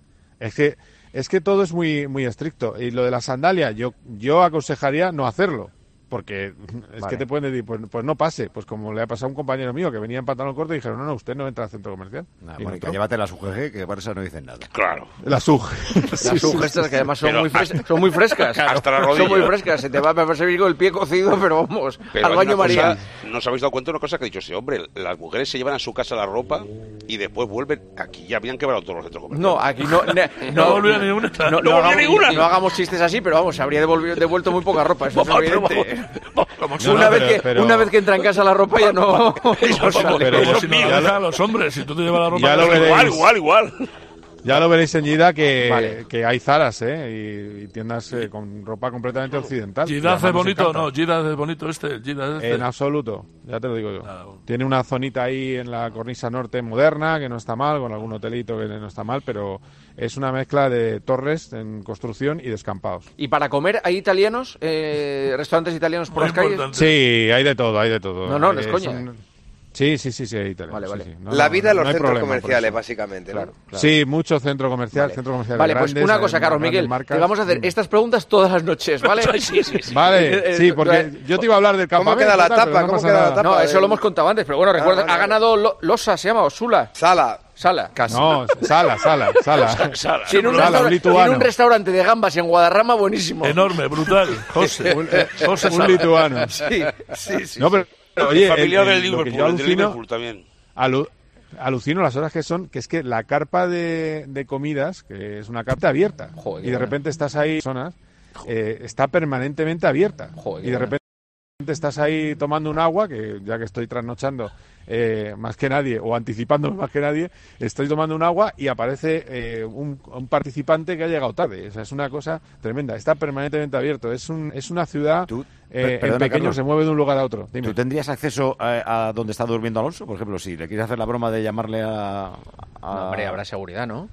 Es que, es que todo es muy, muy estricto. Y lo de la sandalia, yo, yo aconsejaría no hacerlo. Porque es Vale. que te pueden decir, pues, pues no pase. Pues como le ha pasado a un compañero mío que venía en pantalón corto y dijeron, no, no, usted no entra al centro comercial. Nah, Y no Mónica, entró. llévate la S U G G, que Barça no dicen nada. Claro. La S U G. Las sugestas que además son Pero muy, fres- son muy frescas. hasta la Son rodilla. muy frescas. Se te va a servir con el pie cocido, pero vamos, Pero al hay baño una cosa- María. ¿no os habéis dado cuenta de una cosa que ha dicho ese hombre? Las mujeres se llevan a su casa la ropa y después vuelven. Aquí ya habían quebrado todos los centros comerciales. No, aquí no. ne- No volvió ni una. No, No no volvió hagamos, ninguna. no hagamos chistes así, pero vamos, se habría devolvido- devuelto muy poca ropa. Eso es evidente. Como si No, una, no, vez pero- que, pero- una vez que entra en casa la ropa ya no, no sale. pero- como si no ya la lo- dejan a los hombres. Si tú te llevas la ropa. Ya lo pues, veréis. Igual, igual, igual. Ya lo veréis en Jeddah que, Vale. que hay Zaras, ¿eh? Y, y tiendas eh, con ropa completamente occidental. Y ¿Jeddah además es nos bonito o encanta. no? ¿Jeddah es bonito este? ¿Jeddah este? En absoluto, ya te lo digo yo. Ah, bueno. Tiene una zonita ahí en la cornisa norte moderna, que no está mal, con algún hotelito que no está mal, pero es una mezcla de torres en construcción y descampados. ¿Y para comer hay italianos? Eh, ¿Restaurantes italianos por Muy las calles? importante. Sí, hay de todo, hay de todo. No, no, no es Eh, coña. son- Sí, sí, sí, sí, hay italianos, Vale, sí, vale. sí. No, La no, vida en no los hay centros problema por comerciales, eso. básicamente, ¿no? Sí, mucho centro comercial, Vale. centro comercial Vale, pues grandes, una cosa, eh, Carlos grandes Miguel, marcas. te vamos a hacer estas preguntas todas las noches, ¿vale? Sí, sí, sí. Vale, sí, porque yo te iba a hablar del ¿Cómo campamento. queda la tal, tapa? pero no ¿Cómo pasa queda la nada. tapa? No, eso lo hemos contado antes, pero bueno, recuerda, vale, ha vale. ganado Lo- Losa, se llama, o Sula. Sala. Sala. No, sala, sala, sala. Sala. Tiene un, Sala, restaura- un tiene lituano. un restaurante de gambas en Guadarrama buenísimo. Enorme, brutal. José. José Un Sala. lituano. Sí, sí, sí. No, pero, oye, familiar el- del el- lo que Liverpool, yo del alucino, Liverpool también. alu- alucino las horas que son, que es que la carpa de, de comidas, que es una carta abierta, Joder, qué y de buena. repente estás ahí, zonas, eh, está permanentemente abierta. Joder, qué y de buena. repente estás ahí tomando un agua, que ya que estoy trasnochando eh, más que nadie, o anticipándome más que nadie, estoy tomando un agua y aparece eh, un, un participante que ha llegado tarde. O sea, es una cosa tremenda. Está permanentemente abierto. Es, un, es una ciudad, Tú- eh, perdona, en pequeño Carlos. se mueve de un lugar a otro. Dime. ¿Tú tendrías acceso a, a donde está durmiendo Alonso? Por ejemplo, si le quieres hacer la broma de llamarle a... a- No, hombre, habrá seguridad, ¿no?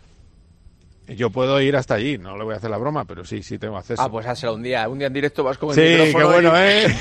Yo puedo ir hasta allí, no le voy a hacer la broma, pero sí, sí tengo acceso. Ah, pues hazlo un día, un día en directo vas con el sí, qué micrófono bueno, y- ¿eh?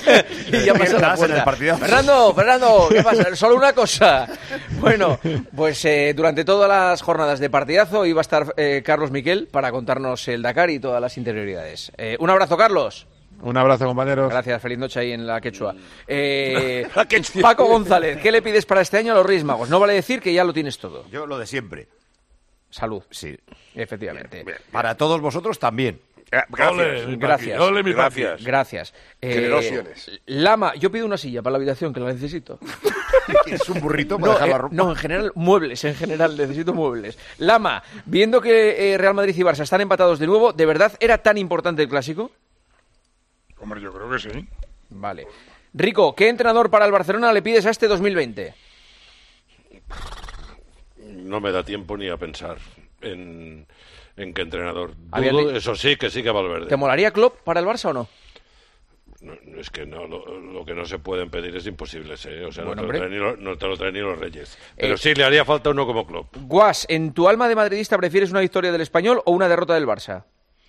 y ya pasa la Estás en el puerta. partidazo. Fernando, Fernando, ¿qué pasa? Solo una cosa. Bueno, pues eh, durante todas las jornadas de partidazo iba a estar eh, Carlos Miquel para contarnos el Dakar y todas las interioridades. Eh, un abrazo, Carlos. Un abrazo, compañeros. Gracias, feliz noche ahí en la Quechua. Eh, Paco González, ¿qué le pides para este año a los Reyes Magos? No vale decir que ya lo tienes todo. Yo lo de siempre. Salud. Sí. Efectivamente. Para todos vosotros también. Gracias. Ole, mi Gracias. papi, ole, mi papi. Gracias. Gracias. Eh, Generaciones. Lama, yo pido una silla para la habitación, que la necesito. Es un burrito para No, dejar la eh, ropa. no, en general, muebles, en general, necesito muebles. Lama, viendo que eh, Real Madrid y Barça están empatados de nuevo, ¿de verdad era tan importante el Clásico? Hombre, yo creo que sí. Vale. Rico, ¿qué entrenador para el Barcelona le pides a este dos mil veinte? No me da tiempo ni a pensar en, en qué entrenador. Había Dudo, di- eso sí, que sí que Valverde. ¿Te molaría Klopp para el Barça o no? No, no, es que no, lo, lo que no se pueden pedir es imposible, ¿eh? O sea, Bueno, no, te hombre. lo traen ni los, no te lo traen ni los Reyes. Pero Eh, sí, le haría falta uno como Klopp. Guas, ¿en tu alma de madridista prefieres una victoria del Español o una derrota del Barça?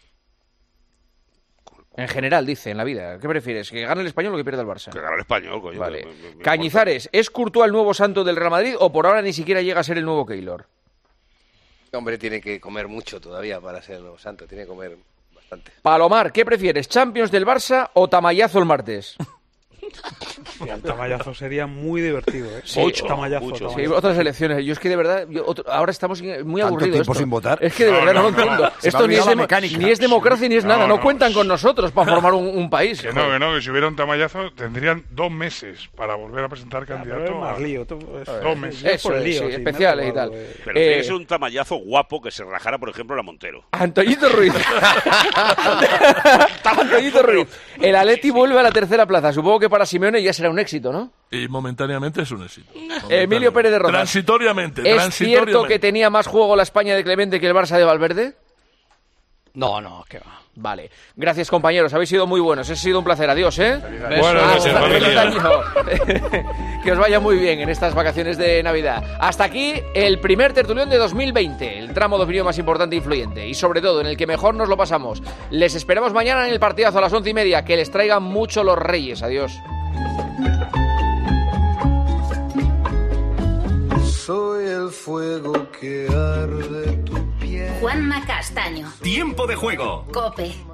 En general, dice, en la vida. ¿Qué prefieres? ¿Que gane el Español o que pierda el Barça? Que gana el Español, coño. Vale. Me- me- me Cañizares, ¿es Courtois el nuevo santo del Real Madrid o por ahora ni siquiera llega a ser el nuevo Keylor? Hombre, tiene que comer mucho todavía para ser el nuevo santo. Tiene que comer bastante. Palomar, ¿qué prefieres? ¿Champions del Barça o tamallazo el martes? Y el tamallazo sería muy divertido, ¿eh? Sí, Ocho, tamallazo, mucho. tamallazo. Sí, otras elecciones. Yo es que de verdad, yo otro- ahora estamos muy Tanto aburridos. tiempo esto. sin votar. Es que de No, verdad no, no, lo no, entiendo. va. Se Esto va a ni es, olvidar la demo- mecánica. ni es democracia ni es No, nada. No, no. cuentan con nosotros para formar un, un país. Que no, que no, que si hubiera un tamallazo tendrían dos meses para volver a presentar candidato. pero es más a- lío, tú- es- dos meses. Eso es, sí, especiales y tal. Pero Eh, tiene que ser un tamallazo guapo que se rajara, por ejemplo, la Montero. Antoñito Ruiz. Antoñito Ruiz. El Atleti vuelve a la tercera plaza. Supongo que para Simeone ya será un éxito, ¿no? Y momentáneamente es un éxito. Emilio Pérez de Rozas. Transitoriamente, ¿Es transitoriamente. cierto que tenía más juego la España de Clemente que el Barça de Valverde? No, no, que va. Vale. Gracias, compañeros. Habéis sido muy buenos. Ha sido un placer. Adiós, ¿eh? Buenas noches, Hasta- familia. feliz año. Que os vaya muy bien en estas vacaciones de Navidad. Hasta aquí el primer tertulión de dos mil veinte, el tramo de opinión más importante e influyente, y sobre todo en el que mejor nos lo pasamos. Les esperamos mañana en el partidazo a las once y media. Que les traigan mucho los Reyes. Adiós. Soy el fuego que arde tu piel. Juanma Castaño. Tiempo de juego. Cope.